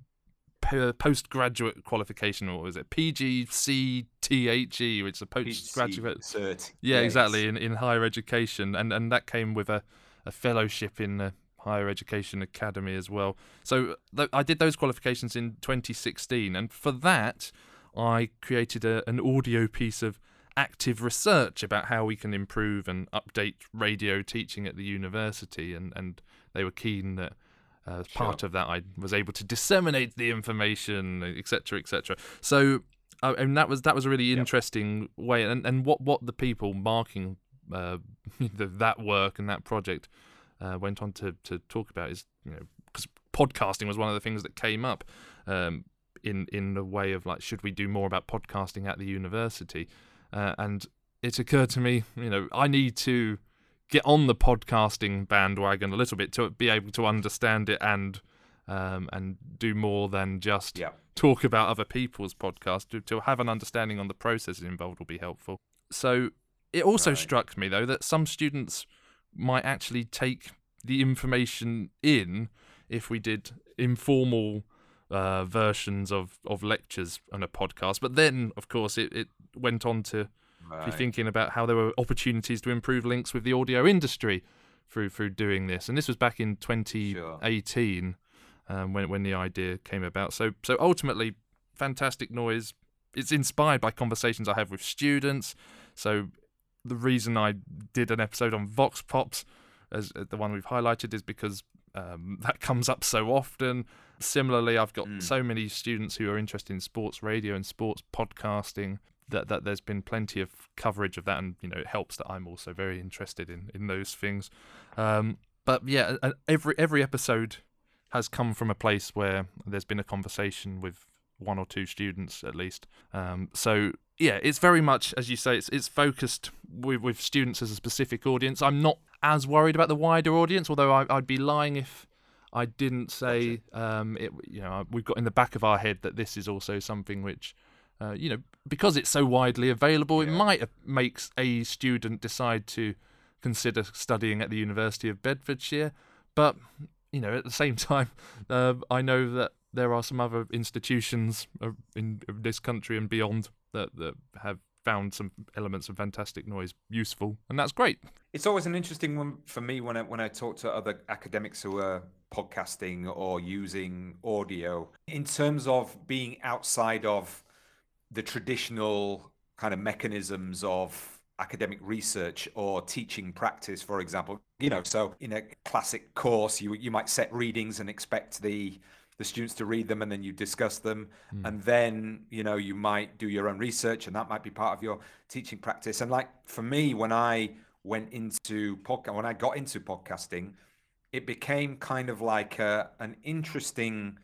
postgraduate qualification, or was it P G C T H E, which is a postgraduate cert? Yeah, yeah exactly, in, in higher education, and and that came with a, a fellowship in the Higher Education Academy as well. So th- I did those qualifications in twenty sixteen, and for that I created a, an audio piece of active research about how we can improve and update radio teaching at the university, and, and they were keen that uh, as part Sure. of that I was able to disseminate the information, et cetera, et cetera. So uh, and that was that was a really Yep. interesting way, and, and what, what the people marking uh, the, that work and that project uh, went on to, to talk about is, you know, because podcasting was one of the things that came up um, in in the way of like, should we do more about podcasting at the university? Uh, and it occurred to me, you know, I need to get on the podcasting bandwagon a little bit to be able to understand it and um, and do more than just Yeah. talk about other people's podcasts. To, to have an understanding on the processes involved will be helpful. So it also Right. struck me, though, that some students might actually take the information in if we did informal uh, versions of, of lectures on a podcast. But then, of course, it, it went on to Right. be thinking about how there were opportunities to improve links with the audio industry through through doing this. And this was back in twenty eighteen Sure. um, when when the idea came about. So so ultimately, Fantastic Noise, it's inspired by conversations I have with students. So the reason I did an episode on Vox Pops, as the one we've highlighted, is because um, that comes up so often. Similarly, I've got Mm. so many students who are interested in sports radio and sports podcasting that, that there's been plenty of coverage of that, and you know it helps that I'm also very interested in, in those things. Um, but yeah, uh, every every episode has come from a place where there's been a conversation with one or two students at least. Um, so yeah, it's very much, as you say, it's it's focused with, with students as a specific audience. I'm not as worried about the wider audience, although I, I'd be lying if I didn't say um, it. You know, we've got in the back of our head that this is also something which, uh, you know, because it's so widely available, it Yeah. might have, makes a student decide to consider studying at the University of Bedfordshire. But you know, at the same time, uh, I know that there are some other institutions uh, in this country and beyond that, that have found some elements of Fantastic Noise useful, and that's great. It's always an interesting one for me when I when I talk to other academics who are podcasting or using audio in terms of being outside of the traditional kind of mechanisms of academic research or teaching practice, for example. You know, so in a classic course, you you might set readings and expect the the students to read them, and then you discuss them, Mm. and then you know you might do your own research, and that might be part of your teaching practice. And like for me, when I went into podcast, when I got into podcasting, it became kind of like a, an interesting,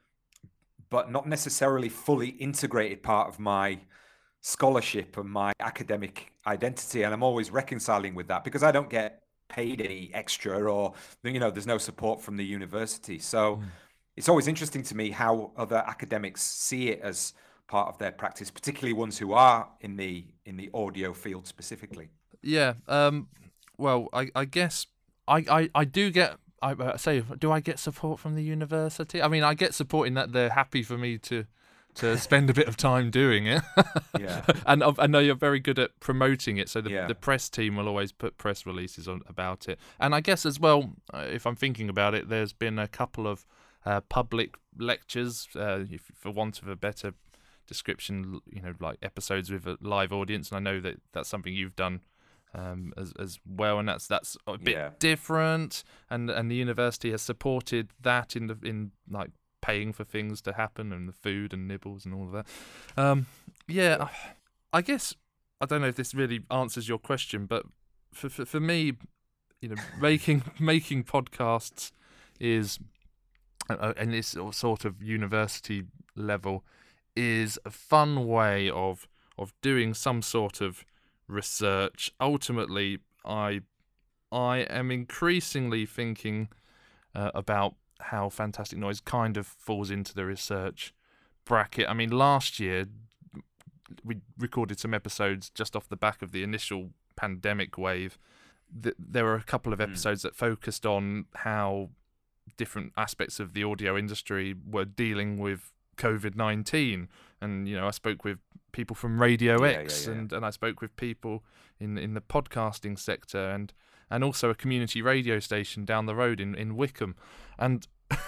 but not necessarily fully integrated part of my scholarship and my academic identity. And I'm always reconciling with that because I don't get paid any extra, or you know, there's no support from the university. So Mm. it's always interesting to me how other academics see it as part of their practice, particularly ones who are in the in the audio field specifically. Yeah. Um. Well, I, I guess I, I, I do get. I uh, say, do I get support from the university? I mean, I get support in that they're happy for me to to spend a bit of time doing it. Yeah. And I I know you're very good at promoting it, so the Yeah. the press team will always put press releases on about it. And I guess as well, uh, if I'm thinking about it, there's been a couple of uh, public lectures, uh, if, for want of a better description, you know, like episodes with a live audience, and I know that that's something you've done um, as as well, and that's that's a bit Yeah. different, and and the university has supported that in the in like paying for things to happen and the food and nibbles and all of that. Um, yeah, I, I guess I don't know if this really answers your question, but for for, for me, you know, making making podcasts is uh, and this sort of university level is a fun way of of doing some sort of research. Ultimately, I I am increasingly thinking uh, about how Fantastic Noise kind of falls into the research bracket. I mean, last year we recorded some episodes just off the back of the initial pandemic wave. Th- there were a couple of episodes mm. that focused on how different aspects of the audio industry were dealing with covid nineteen. And, you know, I spoke with people from Radio yeah, X yeah, yeah. And, and I spoke with people in in the podcasting sector and, and also a community radio station down the road in, in Wickham. And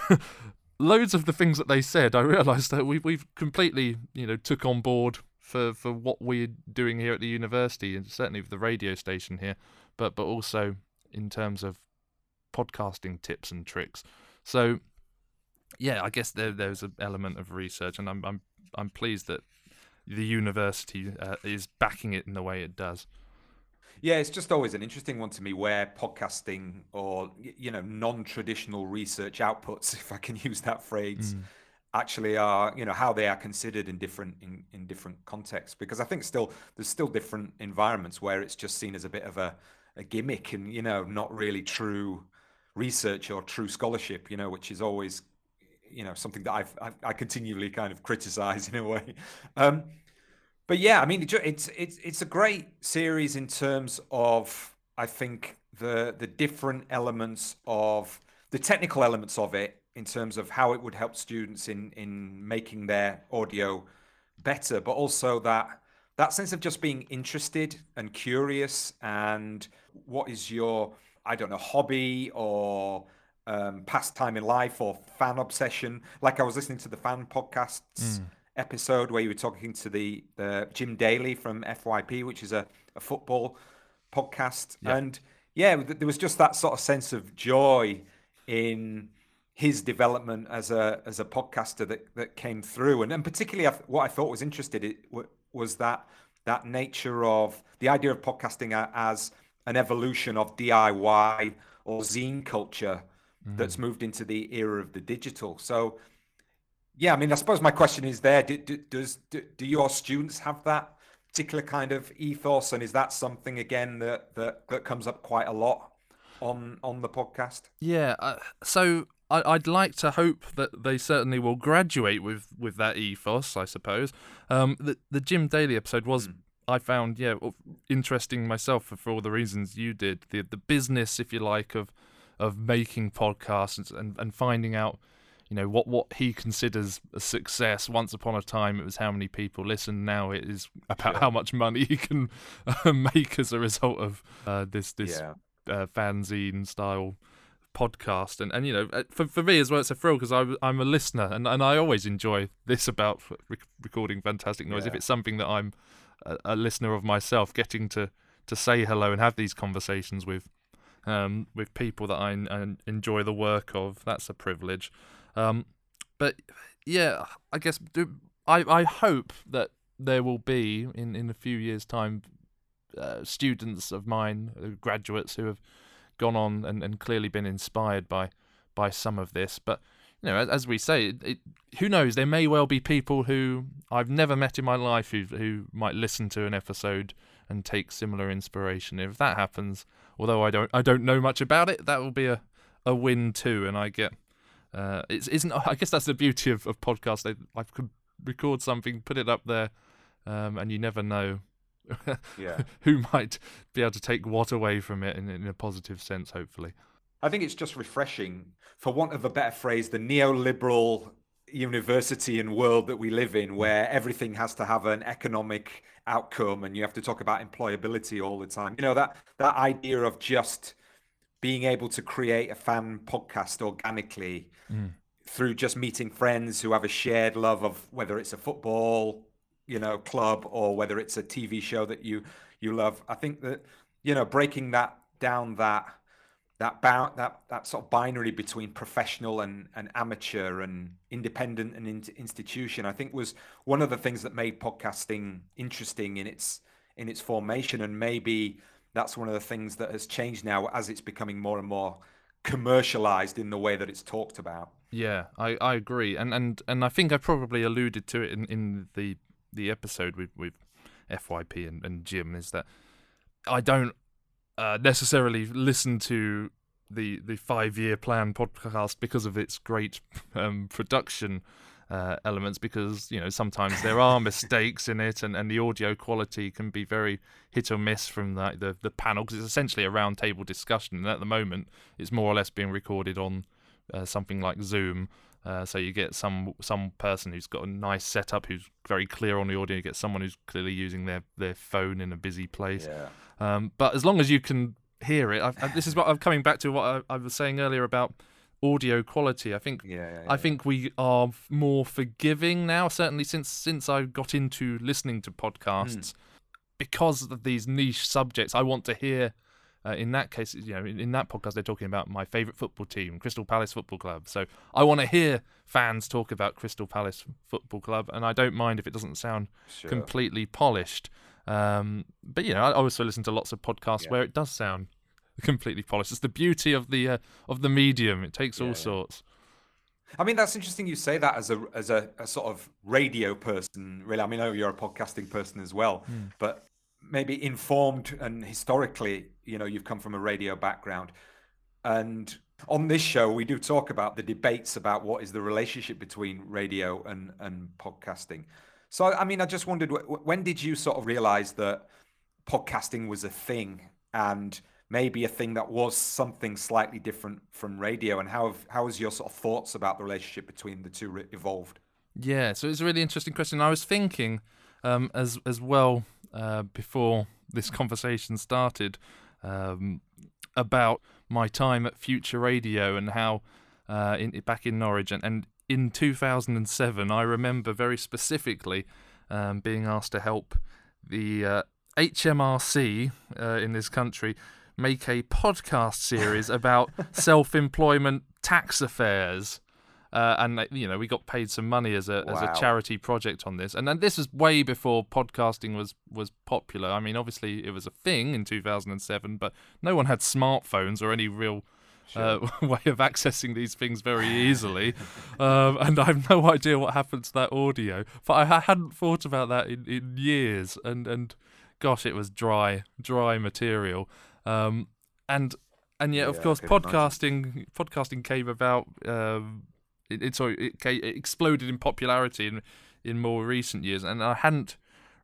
loads of the things that they said, I realised that we, we've completely, you know, took on board for, for what we're doing here at the university, and certainly with the radio station here, but but also in terms of podcasting tips and tricks. So, yeah, I guess there there's an element of research, and I'm I'm I'm pleased that the university uh, is backing it in the way it does. Yeah, it's just always an interesting one to me where podcasting or, you know, non-traditional research outputs, if I can use that phrase, mm. actually are, you know, how they are considered in different in, in different contexts. Because I think still there's still different environments where it's just seen as a bit of a, a gimmick and, you know, not really true research or true scholarship, you know, which is always, you know, something that I've, I, I continually kind of criticize in a way. Um, but yeah, I mean, it, it's it's it's a great series in terms of, I think, the the different elements of the technical elements of it in terms of how it would help students in in making their audio better, but also that that sense of just being interested and curious and what is your, I don't know, hobby or um, pastime in life or fan obsession. Like I was listening to the Fan Podcasts mm. episode where you were talking to the, the Jim Daly from F Y P, which is a, a football podcast. Yep. And yeah, there was just that sort of sense of joy in his development as a as a podcaster that, that came through. And, and particularly what I thought was interesting was that that nature of the idea of podcasting as an evolution of D I Y or zine culture mm. that's moved into the era of the digital. So, yeah, I mean, I suppose my question is there, do, do, does, do, do your students have that particular kind of ethos? And is that something, again, that, that, that comes up quite a lot on on the podcast? Yeah, uh, so I, I'd like to hope that they certainly will graduate with, with that ethos, I suppose. Um, the, the Jim Daly episode was... Mm. I found, yeah, interesting myself for, for all the reasons you did. The the business, if you like, of of making podcasts and, and finding out, you know, what, what he considers a success. Once upon a time, it was how many people listen. Now it is about sure. how much money he can uh, make as a result of uh, this this yeah. uh, fanzine style podcast. And, and you know, for for me as well, it's a thrill because I'm a listener and, and I always enjoy this about rec- recording Fantastic Noise. Yeah. If it's something that I'm A, a listener of myself, getting to, to say hello and have these conversations with um, with people that I, I enjoy the work of, that's a privilege. Um, but yeah, I guess do, I, I hope that there will be in, in a few years' time uh, students of mine, uh, graduates who have gone on and, and clearly been inspired by by some of this. But you know, as we say, it, it, who knows? There may well be people who I've never met in my life who who might listen to an episode and take similar inspiration. If that happens, although I don't I don't know much about it, that will be a, a win too. And I get uh, it isn't. I guess that's the beauty of, of podcasts. They, I could record something, put it up there, um, and you never know yeah. who might be able to take what away from it in, in a positive sense. Hopefully. I think it's just refreshing, for want of a better phrase, the neoliberal university and world that we live in, where everything has to have an economic outcome and you have to talk about employability all the time. You know, that that idea of just being able to create a fan podcast organically mm. through just meeting friends who have a shared love of whether it's a football, you know, club or whether it's a T V show that you you love. I think that, you know, breaking that down, that that bound, that that sort of binary between professional and, and amateur and independent and in, institution, I think was one of the things that made podcasting interesting in its in its formation. And maybe that's one of the things that has changed now as it's becoming more and more commercialized in the way that it's talked about. Yeah, I, I agree. And, and and I think I probably alluded to it in, in the the episode with, with F Y P and, and Jim, is that I don't uh, necessarily listen to the the five year plan podcast because of its great um, production uh, elements, because you know sometimes there are mistakes in it, and, and the audio quality can be very hit or miss from the the, the panel, because it's essentially a round table discussion, and at the moment it's more or less being recorded on uh, something like Zoom. Uh, so you get some some person who's got a nice setup, who's very clear on the audio. You get someone who's clearly using their, their phone in a busy place. Yeah. Um, but as long as you can hear it, I've, I, this is what I'm coming back to what I, I was saying earlier about audio quality. I think Yeah, yeah, I yeah. think we are more forgiving now. Certainly since since I got into listening to podcasts, Hmm. because of these niche subjects, I want to hear. Uh, in that case, you know, in, in that podcast, they're talking about my favourite football team, Crystal Palace Football Club. So I want to hear fans talk about Crystal Palace Football Club, and I don't mind if it doesn't sound Sure. completely polished. Um, but, you know, I also listen to lots of podcasts Yeah. where it does sound completely polished. It's the beauty of the uh, of the medium. It takes Yeah, all yeah. sorts. I mean, that's interesting you say that as a as a, a sort of radio person, really. I mean, I know you're a podcasting person as well, Hmm. but maybe informed and historically, you know, you've come from a radio background. And on this show, we do talk about the debates about what is the relationship between radio and, and podcasting. So, I mean, I just wondered, wh- when did you sort of realize that podcasting was a thing, and maybe a thing that was something slightly different from radio, and how have, how has your sort of thoughts about the relationship between the two re- evolved? Yeah, so it's a really interesting question. I was thinking um, as as well uh, before this conversation started um, about my time at Future Radio and how uh, in, back in Norwich, and, and in two thousand seven, I remember very specifically um, being asked to help the uh, H M R C uh, in this country make a podcast series about self-employment tax affairs. Uh, and, you know, we got paid some money as a as Wow. a charity project on this. And then this was way before podcasting was, was popular. I mean, obviously it was a thing in two thousand seven, but no one had smartphones or any real uh, way of accessing these things very easily. um, and I have no idea what happened to that audio. But I, I hadn't thought about that in, in years. And, and gosh, it was dry, dry material. Um, and and yet, of Yeah, I course, can imagine. podcasting podcasting came about... Um, It, it, sorry, it, ca- it exploded in popularity in in more recent years, and I hadn't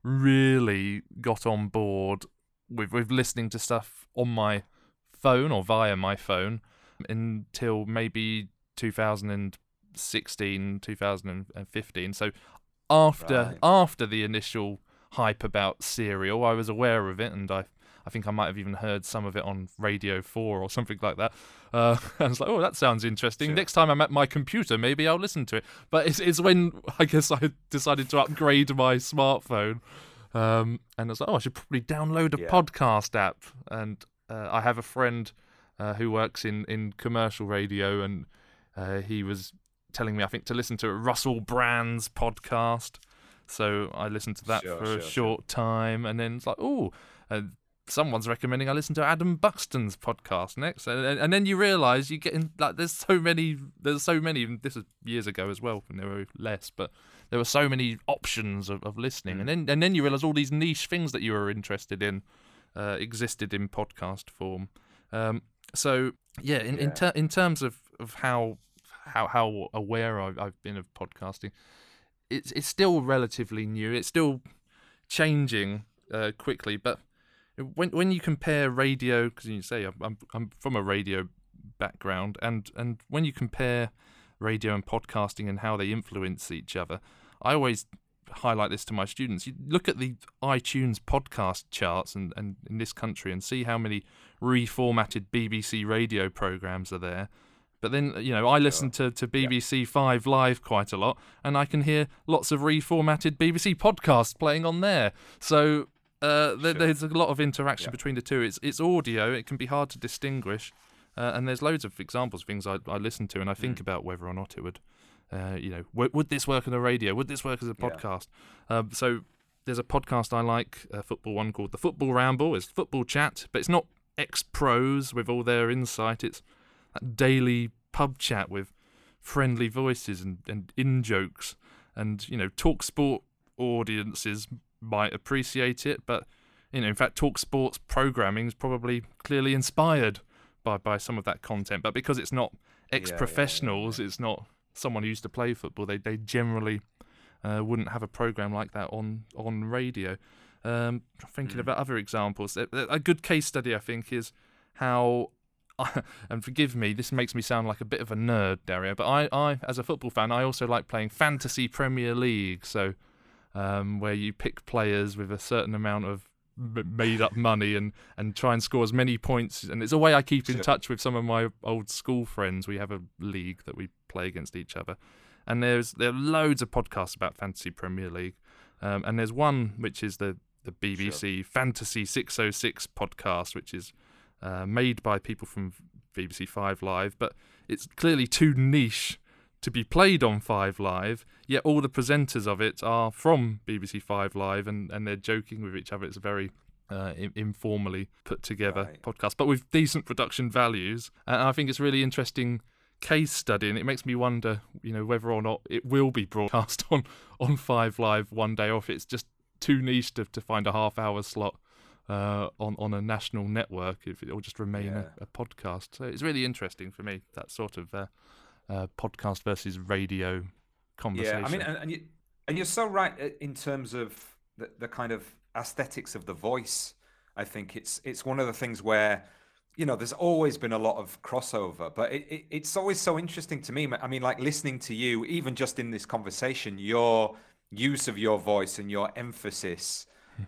really got on board with with listening to stuff on my phone or via my phone until maybe two thousand sixteen, two thousand fifteen. So after Right. after the initial hype about Serial, I was aware of it, and I I think I might have even heard some of it on Radio four or something like that. Uh, I was like, oh, that sounds interesting. Sure. Next time I'm at my computer, maybe I'll listen to it. But it's, it's when I guess I decided to upgrade my smartphone. Um, and I was like, oh, I should probably download a Yeah. podcast app. And uh, I have a friend uh, who works in, in commercial radio, and uh, he was telling me, I think, to listen to Russell Brand's podcast. So I listened to that Sure, for sure, a sure. short time, and then it's like, oh, uh, someone's recommending I listen to Adam Buxton's podcast next, and, and then you realise you get in, like there's so many, there's so many. And this was years ago as well, when there were less, but there were so many options of, of listening, Mm. and then and then you realise all these niche things that you were interested in uh, existed in podcast form. Um, so yeah, in in, Yeah. ter- in terms of, of how how how aware I've, I've been of podcasting, it's it's still relatively new. It's still changing uh, quickly, but when when you compare radio, because you say I'm, I'm I'm from a radio background, and and when you compare radio and podcasting and how they influence each other, I always highlight this to my students. You look at the iTunes podcast charts and, and in this country and see how many reformatted B B C radio programs are there. But then, you know, I listen to, to B B C Five Live quite a lot, and I can hear lots of reformatted B B C podcasts playing on there. So uh, there, Sure. there's a lot of interaction Yeah. between the two. It's it's audio. It can be hard to distinguish, uh, and there's loads of examples of things I, I listen to, and I think Mm. about whether or not it would, uh, you know, w- would this work on the radio? Would this work as a Yeah. podcast? Um, so there's a podcast I like, a football one called The Football Ramble. It's football chat, but it's not ex-pros with all their insight. It's that daily pub chat with friendly voices and, and in-jokes. And, you know, talk sport audiences might appreciate it, but you know, in fact, Talk Sports programming is probably clearly inspired by, by some of that content. But because it's not ex-professionals, yeah, yeah, yeah, yeah. it's not someone who used to play football, they they generally uh, wouldn't have a program like that on, on radio. Um, thinking mm. about other examples. A, a good case study, I think, is how... and forgive me, this makes me sound like a bit of a nerd, Dario, but I, I as a football fan, I also like playing Fantasy Premier League, so um, where you pick players with a certain amount of made-up money and, and try and score as many points. And it's a way I keep in sure. touch with some of my old school friends. We have a league that we play against each other. And there's there are loads of podcasts about Fantasy Premier League. Um, and there's one which is the, the B B C sure. Fantasy six oh six podcast, which is Uh, made by people from B B C Five Live, but it's clearly too niche to be played on Five Live, yet all the presenters of it are from B B C Five Live, and, and they're joking with each other. It's a very uh, in- informally put together right. podcast, but with decent production values, and I think it's a really interesting case study, and it makes me wonder, you know, whether or not it will be broadcast on, on Five Live one day, or if it's just too niche to, to find a half-hour slot Uh, on, on a national network, if it will just remain yeah. a, a podcast. So it's really interesting for me, that sort of uh, uh, podcast versus radio conversation. Yeah, I mean, and, and, you, and you're so right in terms of the, the kind of aesthetics of the voice. I think it's it's one of the things where, you know, there's always been a lot of crossover, but it, it, it's always so interesting to me. I mean, like listening to you, even just in this conversation, your use of your voice and your emphasis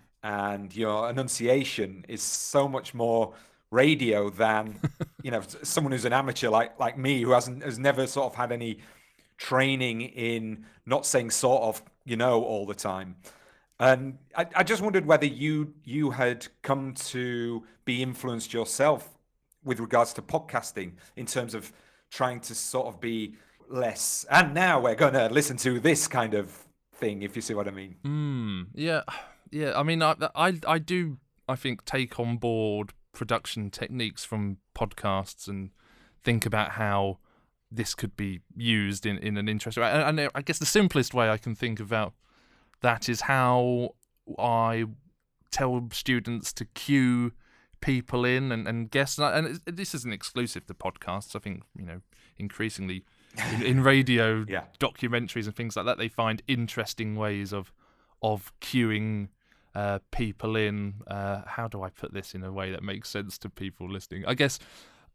and your enunciation is so much more radio than, you know, someone who's an amateur like like me, who hasn't has never sort of had any training in not saying sort of, you know, all the time. And I, I just wondered whether you you had come to be influenced yourself with regards to podcasting in terms of trying to sort of be less. And now we're going to listen to this kind of thing, if you see what I mean. Mm, yeah. Yeah, I mean, I, I I do, I think, take on board production techniques from podcasts and think about how this could be used in, in an interesting way. And, and I guess the simplest way I can think about that is how I tell students to cue people in and, and guests. And this isn't exclusive to podcasts. I think, you know, increasingly in, in radio yeah. documentaries and things like that, they find interesting ways of of cueing Uh, people in. Uh, how do I put this in a way that makes sense to people listening? I guess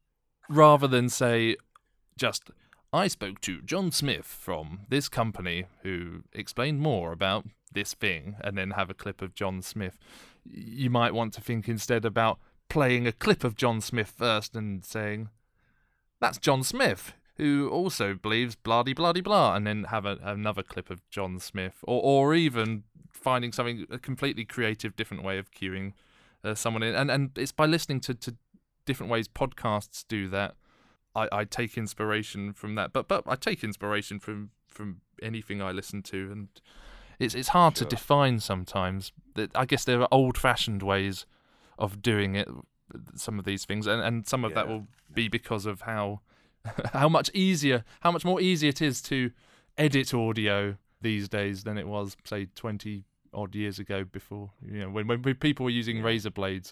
rather than say just, I spoke to John Smith from this company who explained more about this thing, and then have a clip of John Smith, you might want to think instead about playing a clip of John Smith first and saying, that's John Smith, who also believes blah-de-blah-de-blah, and then have a, another clip of John Smith, or or even finding something, a completely creative, different way of cueing uh, someone in. And and it's by listening to, to different ways podcasts do that, I, I take inspiration from that. But but I take inspiration from, from anything I listen to, and it's it's hard sure. to define sometimes. That I guess there are old-fashioned ways of doing it, some of these things, and, and some of yeah. that will be because of how how much easier, how much more easy it is to edit audio these days than it was, say, twenty odd years ago. Before, you know, when when people were using razor blades,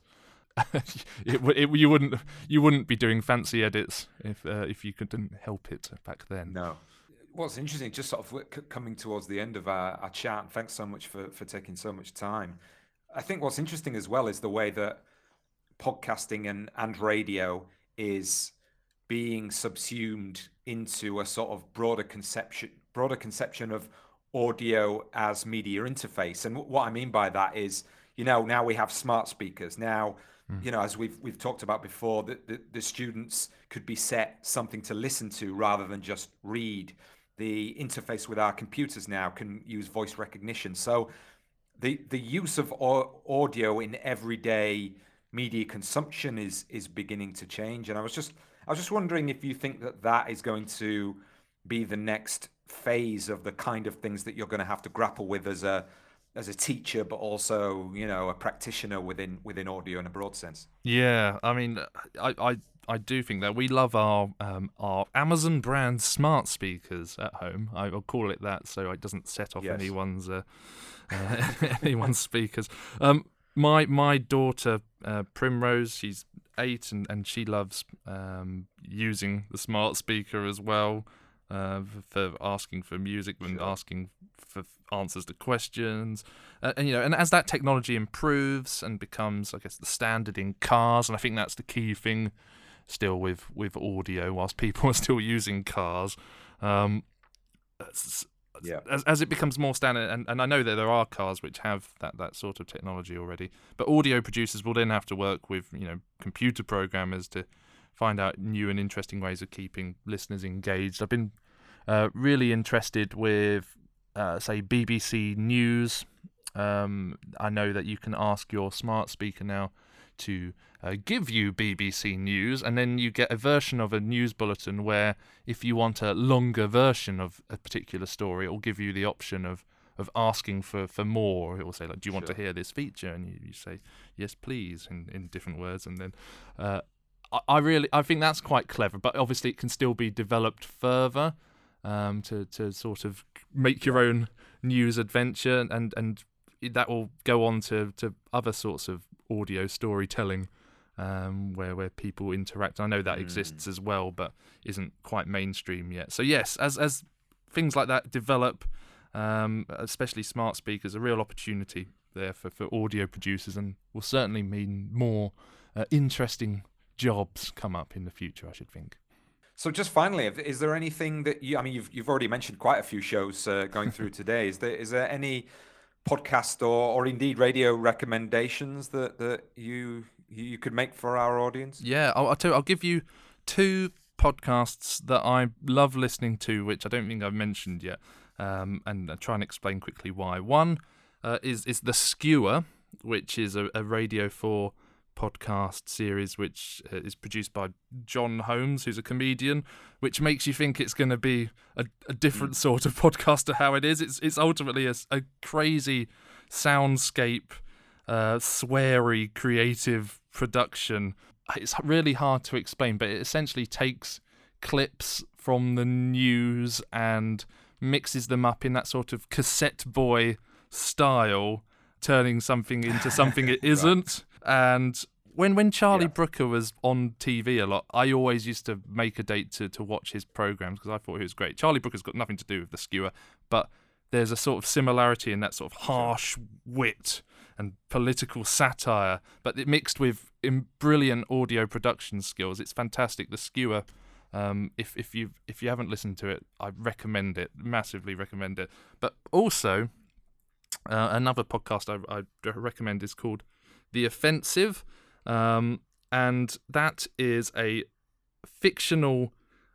it, it, you wouldn't you wouldn't be doing fancy edits if uh, if you couldn't help it back then. No. What's interesting, just sort of coming towards the end of our, our chat, and thanks so much for, for taking so much time. I think what's interesting as well is the way that podcasting and, and radio is being subsumed into a sort of broader conception, broader conception of audio as media interface. And what I mean by that is, you know, now we have smart speakers. Now, mm. you know, as we've we've talked about before, that the, the students could be set something to listen to rather than just read. The interface with our computers now can use voice recognition. So the the use of audio in everyday media consumption is is beginning to change. And I was just I was just wondering if you think that that is going to be the next phase of the kind of things that you're going to have to grapple with as a as a teacher, but also, you know, a practitioner within within audio in a broad sense. Yeah, I mean, I I, I do think that we love our um, our Amazon brand smart speakers at home. I will call it that so it doesn't set off yes. anyone's uh, uh, anyone's speakers. Um, my my daughter uh, Primrose, she's eight, and, and she loves um, using the smart speaker as well uh, for asking for music and sure. asking for answers to questions. Uh, and you know, and as that technology improves and becomes, I guess, the standard in cars, and I think that's the key thing still with with audio, whilst people are still using cars. Um, Yeah. As, as it becomes more standard, and, and I know that there are cars which have that, that sort of technology already, but audio producers will then have to work with, you know, computer programmers to find out new and interesting ways of keeping listeners engaged. I've been uh, really interested with, uh, say, B B C News. Um, I know that you can ask your smart speaker now to uh, give you B B C News, and then you get a version of a news bulletin where if you want a longer version of a particular story, it will give you the option of of asking for, for more. It will say, like, do you want sure. to hear this feature? And you, you say, yes, please, in, in different words. And then uh, I, I really, I think that's quite clever, but obviously it can still be developed further um, to, to sort of make your own news adventure, and, and that will go on to, to other sorts of audio storytelling um, where where people interact. I know that mm. exists as well, but isn't quite mainstream yet. So yes, as as things like that develop, um, especially smart speakers, a real opportunity there for, for audio producers, and will certainly mean more uh, interesting jobs come up in the future, I should think. So just finally, is there anything that you, I mean, you've you've already mentioned quite a few shows uh, going through today. Is there is there any podcast or, or indeed radio recommendations that, that you you could make for our audience? Yeah, I'll, I'll tell you, I'll give you two podcasts that I love listening to, which I don't think I've mentioned yet, um, and I'll try and explain quickly why. One uh, is is The Skewer, which is a, a Radio four podcast series which uh, is produced by John Holmes, who's a comedian, which makes you think it's going to be a, a different mm. sort of podcast to how it is. It's it's ultimately a, a crazy soundscape, uh, sweary, creative production. It's really hard to explain, but it essentially takes clips from the news and mixes them up in that sort of cassette boy style, turning something into something it isn't. Right. And when when Charlie yeah. Brooker was on T V a lot, I always used to make a date to, to watch his programs because I thought he was great. Charlie Brooker's got nothing to do with The Skewer, but there's a sort of similarity in that sort of harsh wit and political satire, but it mixed with in brilliant audio production skills. It's fantastic. The Skewer, um, if if you if you haven't listened to it, I recommend it, massively recommend it. But also, uh, another podcast I, I recommend is called The Offensive, um, and that is a fictional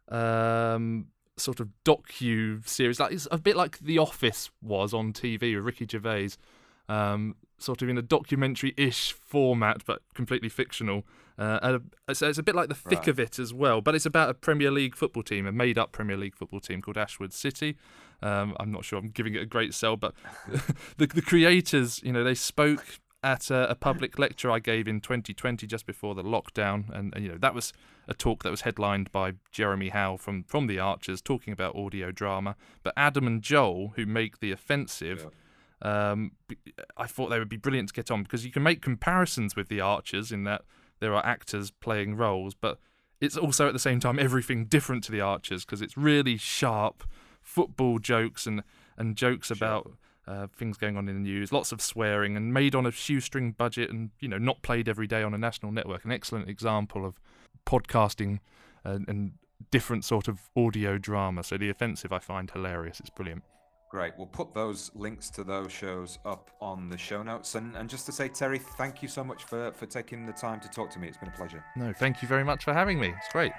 um, sort of docu series. Like, it's a bit like The Office was on T V with Ricky Gervais, um, sort of in a documentary-ish format, but completely fictional. Uh, so it's a bit like The Thick right. of It as well, but it's about a Premier League football team, a made-up Premier League football team called Ashwood City. Um, I'm not sure I'm giving it a great sell, but the, the creators, you know, they spoke at a, a public lecture I gave in twenty twenty, just before the lockdown, and, and you know that was a talk that was headlined by Jeremy Howe from from The Archers, talking about audio drama. But Adam and Joel, who make The Offensive, yeah. um, I thought they would be brilliant to get on, because you can make comparisons with The Archers in that there are actors playing roles, but it's also at the same time everything different to The Archers, because it's really sharp football jokes and and jokes sure. about Uh, things going on in the news, lots of swearing, and made on a shoestring budget, and you know, not played every day on a national network. An excellent example of podcasting and, and different sort of audio drama. So The Offensive I find hilarious. It's brilliant. Great. We'll put those links to those shows up on the show notes. And, and just to say, Terry, thank you so much for, for taking the time to talk to me. It's been a pleasure. No, thank you very much for having me. It's great.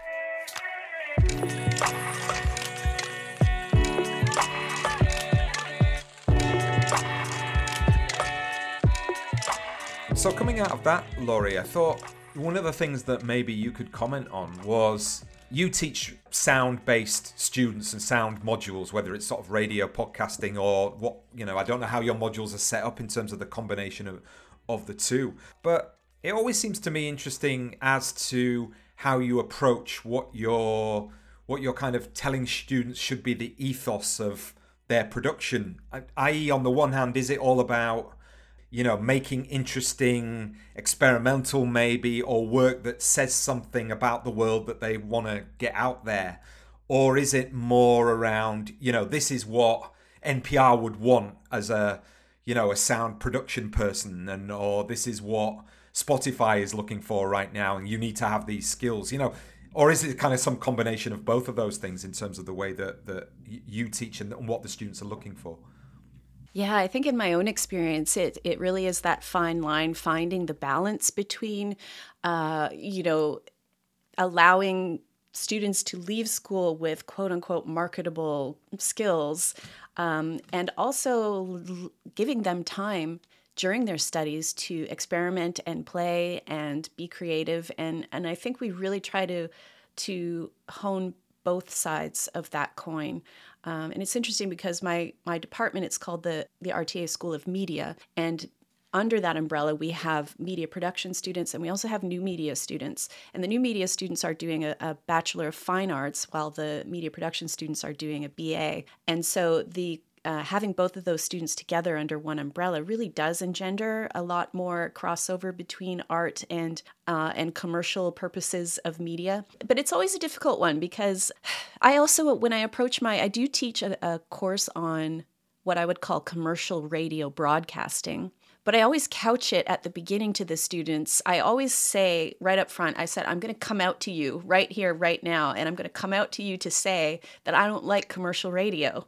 So coming out of that, Laurie, I thought one of the things that maybe you could comment on was you teach sound-based students and sound modules, whether it's sort of radio podcasting or what, you know, I don't know how your modules are set up in terms of the combination of, of the two. But it always seems to me interesting as to how you approach what you're, what you're kind of telling students should be the ethos of their production. that is, on the one hand, is it all about, you know, making interesting, experimental maybe, or work that says something about the world that they want to get out there? Or is it more around, you know, this is what N P R would want as a, you know, a sound production person, and or this is what Spotify is looking for right now, and you need to have these skills, you know? Or is it kind of some combination of both of those things in terms of the way that, that you teach and what the students are looking for? Yeah, I think in my own experience, it it really is that fine line, finding the balance between, uh, you know, allowing students to leave school with quote unquote marketable skills, um, and also l- giving them time during their studies to experiment and play and be creative. And, and I think we really try to, to hone both sides of that coin. Um, and it's interesting because my, my department, it's called the, the R T A School of Media. And under that umbrella, we have media production students, and we also have new media students. And the new media students are doing a, a Bachelor of Fine Arts, while the media production students are doing a B A. And so the uh, having both of those students together under one umbrella really does engender a lot more crossover between art and uh, and commercial purposes of media. But it's always a difficult one, because I also, when I approach my, I do teach a, a course on what I would call commercial radio broadcasting. But I always couch it at the beginning to the students. I always say right up front, I said, I'm going to come out to you right here, right now. And I'm going to come out to you to say that I don't like commercial radio.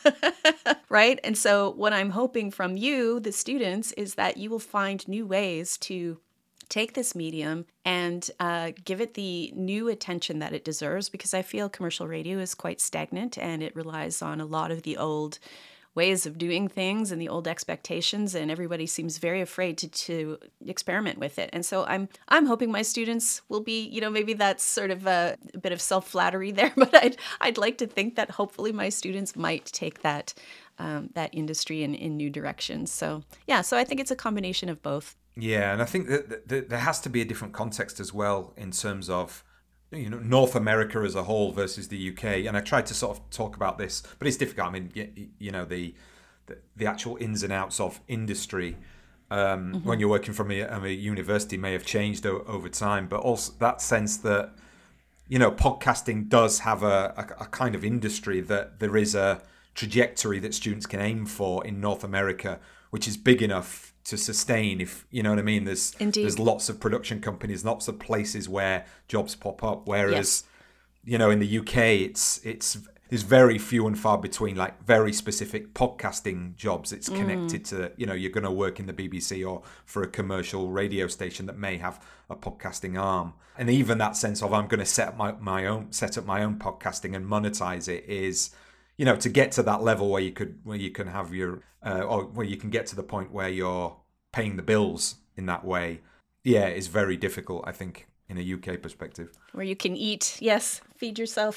Right? And so what I'm hoping from you, the students, is that you will find new ways to take this medium and uh, give it the new attention that it deserves, because I feel commercial radio is quite stagnant and it relies on a lot of the old ways of doing things and the old expectations, and everybody seems very afraid to, to experiment with it. And so I'm I'm hoping my students will be, you know, maybe that's sort of a, a bit of self-flattery there, but I'd I'd like to think that hopefully my students might take that um, that industry in, in new directions. So yeah, so I think it's a combination of both. Yeah, and I think that, that there has to be a different context as well in terms of, you know, North America as a whole versus the U K. And I tried to sort of talk about this, but it's difficult. I mean, you, you know, the, the the actual ins and outs of industry um, mm-hmm. when you're working from a, a university may have changed o- over time, but also that sense that, you know, podcasting does have a, a, a kind of industry, that there is a trajectory that students can aim for in North America, which is big enough to sustain, if you know what I mean. There's Indeed. There's lots of production companies, lots of places where jobs pop up. Whereas, yes. you know, in the U K, it's it's there's very few and far between, like very specific podcasting jobs. It's connected mm. to, you know, you're going to work in the B B C or for a commercial radio station that may have a podcasting arm. And even that sense of I'm going to set up my, my own set up my own podcasting and monetize it is, you know, to get to that level where you could where you can have your uh, or where you can get to the point where you're paying the bills in that way, yeah, is very difficult, I think, in a U K perspective. Where you can eat, yes, feed yourself.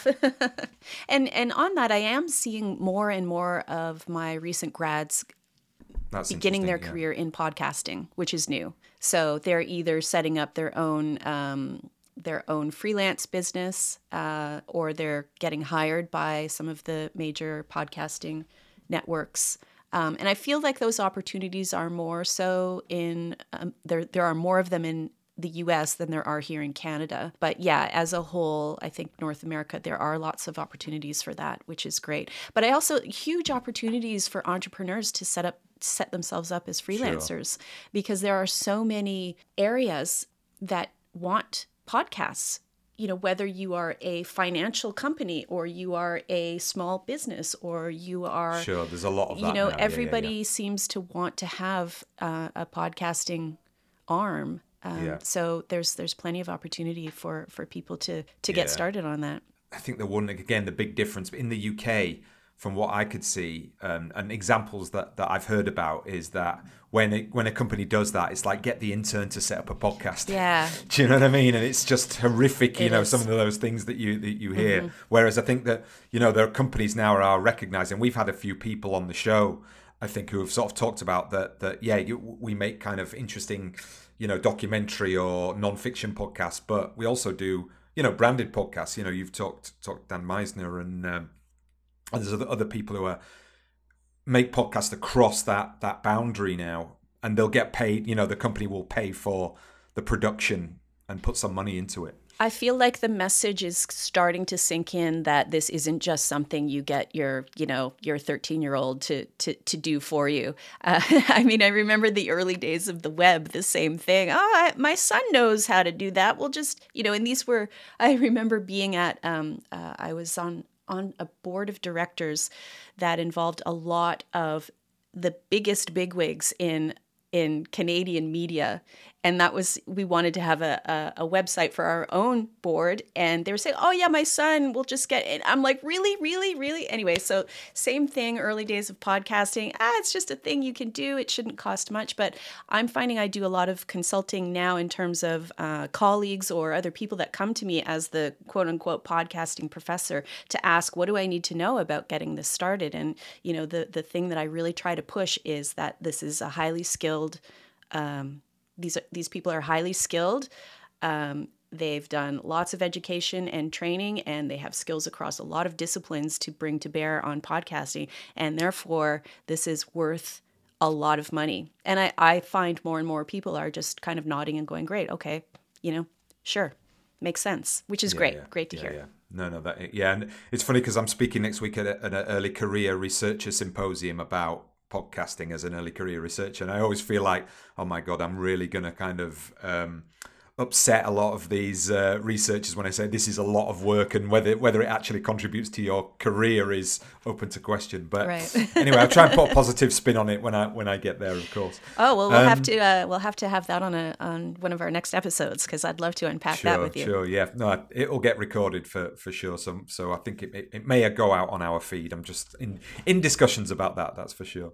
and and on that, I am seeing more and more of my recent grads That's beginning their yeah. career in podcasting, which is new. So they're either setting up their own um, their own freelance business, uh, or they're getting hired by some of the major podcasting networks. Um, and I feel like those opportunities are more so in um, there. There are more of them in the U S than there are here in Canada. But yeah, as a whole, I think North America, there are lots of opportunities for that, which is great. But I also huge opportunities for entrepreneurs to set up set themselves up as freelancers, sure. because there are so many areas that want podcasts. You know, whether you are a financial company or you are a small business or you are... Sure, there's a lot of that. You know, now. everybody yeah, yeah, yeah. seems to want to have uh, a podcasting arm. Um, yeah. So there's there's plenty of opportunity for, for people to, to get yeah. started on that. I think the one, again, the big difference in the U K, from what I could see, um, and examples that, that I've heard about, is that when it, when a company does that, it's like, get the intern to set up a podcast. Yeah. Do you know what I mean? And it's just horrific, you It know, is. some of those things that you that you hear. Mm-hmm. Whereas I think that, you know, there are companies now are recognizing, we've had a few people on the show, I think, who have sort of talked about that, that yeah, you, we make kind of interesting, you know, documentary or non-fiction podcasts, but we also do, you know, branded podcasts. You know, you've talked, talked Dan Meisner and... Um, And there's other, other people who are make podcasts across that that boundary now. and they'll get paid. You know, the company will pay for the production and put some money into it. I feel like the message is starting to sink in that this isn't just something you get your, you know, your thirteen-year-old to to to do for you. Uh, I mean, I remember the early days of the web, the same thing. Oh, I, my son knows how to do that. We'll just, you know, and these were, I remember being at, um, uh, I was on, on a board of directors that involved a lot of the biggest bigwigs in in Canadian media. And that was, we wanted to have a, a, a website for our own board. And they were saying, oh yeah, my son will just get it. I'm like, really, really, really? Anyway, so same thing, early days of podcasting. Ah, it's just a thing you can do. It shouldn't cost much. But I'm finding I do a lot of consulting now in terms of uh, colleagues or other people that come to me as the quote unquote podcasting professor to ask, what do I need to know about getting this started? And, you know, the, the thing that I really try to push is that this is a highly skilled um, These are, these people are highly skilled. Um, they've done lots of education and training, and they have skills across a lot of disciplines to bring to bear on podcasting. And therefore, this is worth a lot of money. And I, I find more and more people are just kind of nodding and going, great, okay, you know, sure, makes sense, which is Yeah, great. yeah, Great to yeah, hear. Yeah. No, no, that yeah, and it's funny because I'm speaking next week at, a, at an early career researcher symposium about podcasting as an early career researcher, and I always feel like, oh my god, I'm really going to kind of um, upset a lot of these uh, researchers when I say this is a lot of work, and whether whether it actually contributes to your career is open to question. But Right. anyway, I'll try and put a positive spin on it when I when I get there, of course. Oh well, we'll Um, have to uh, we'll have to have that on a on one of our next episodes because I'd love to unpack Sure, that with you. sure, yeah. No, it'll get recorded for, for sure. So, so I think it, it it may go out on our feed. I'm just in in discussions about that. That's for sure.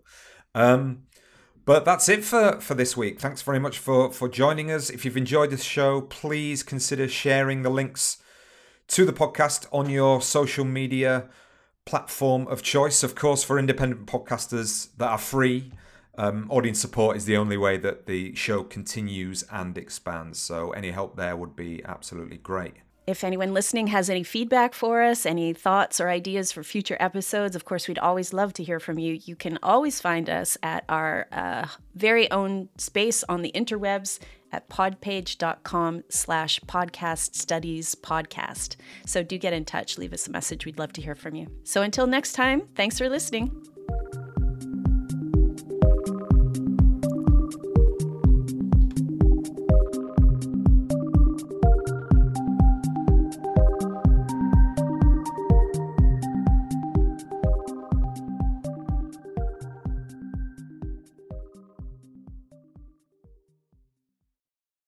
Um, but that's it for, for this week. Thanks very much for, for joining us. If you've enjoyed this show, please consider sharing the links to the podcast on your social media platform of choice. Of course, for independent podcasters that are free, um, audience support is the only way that the show continues and expands. So any help there would be absolutely great. If anyone listening has any feedback for us, any thoughts or ideas for future episodes, of course, we'd always love to hear from you. You can always find us at our uh, very own space on the interwebs at podpage.com slash podcast studies podcast. So do get in touch. Leave us a message. We'd love to hear from you. So until next time, thanks for listening.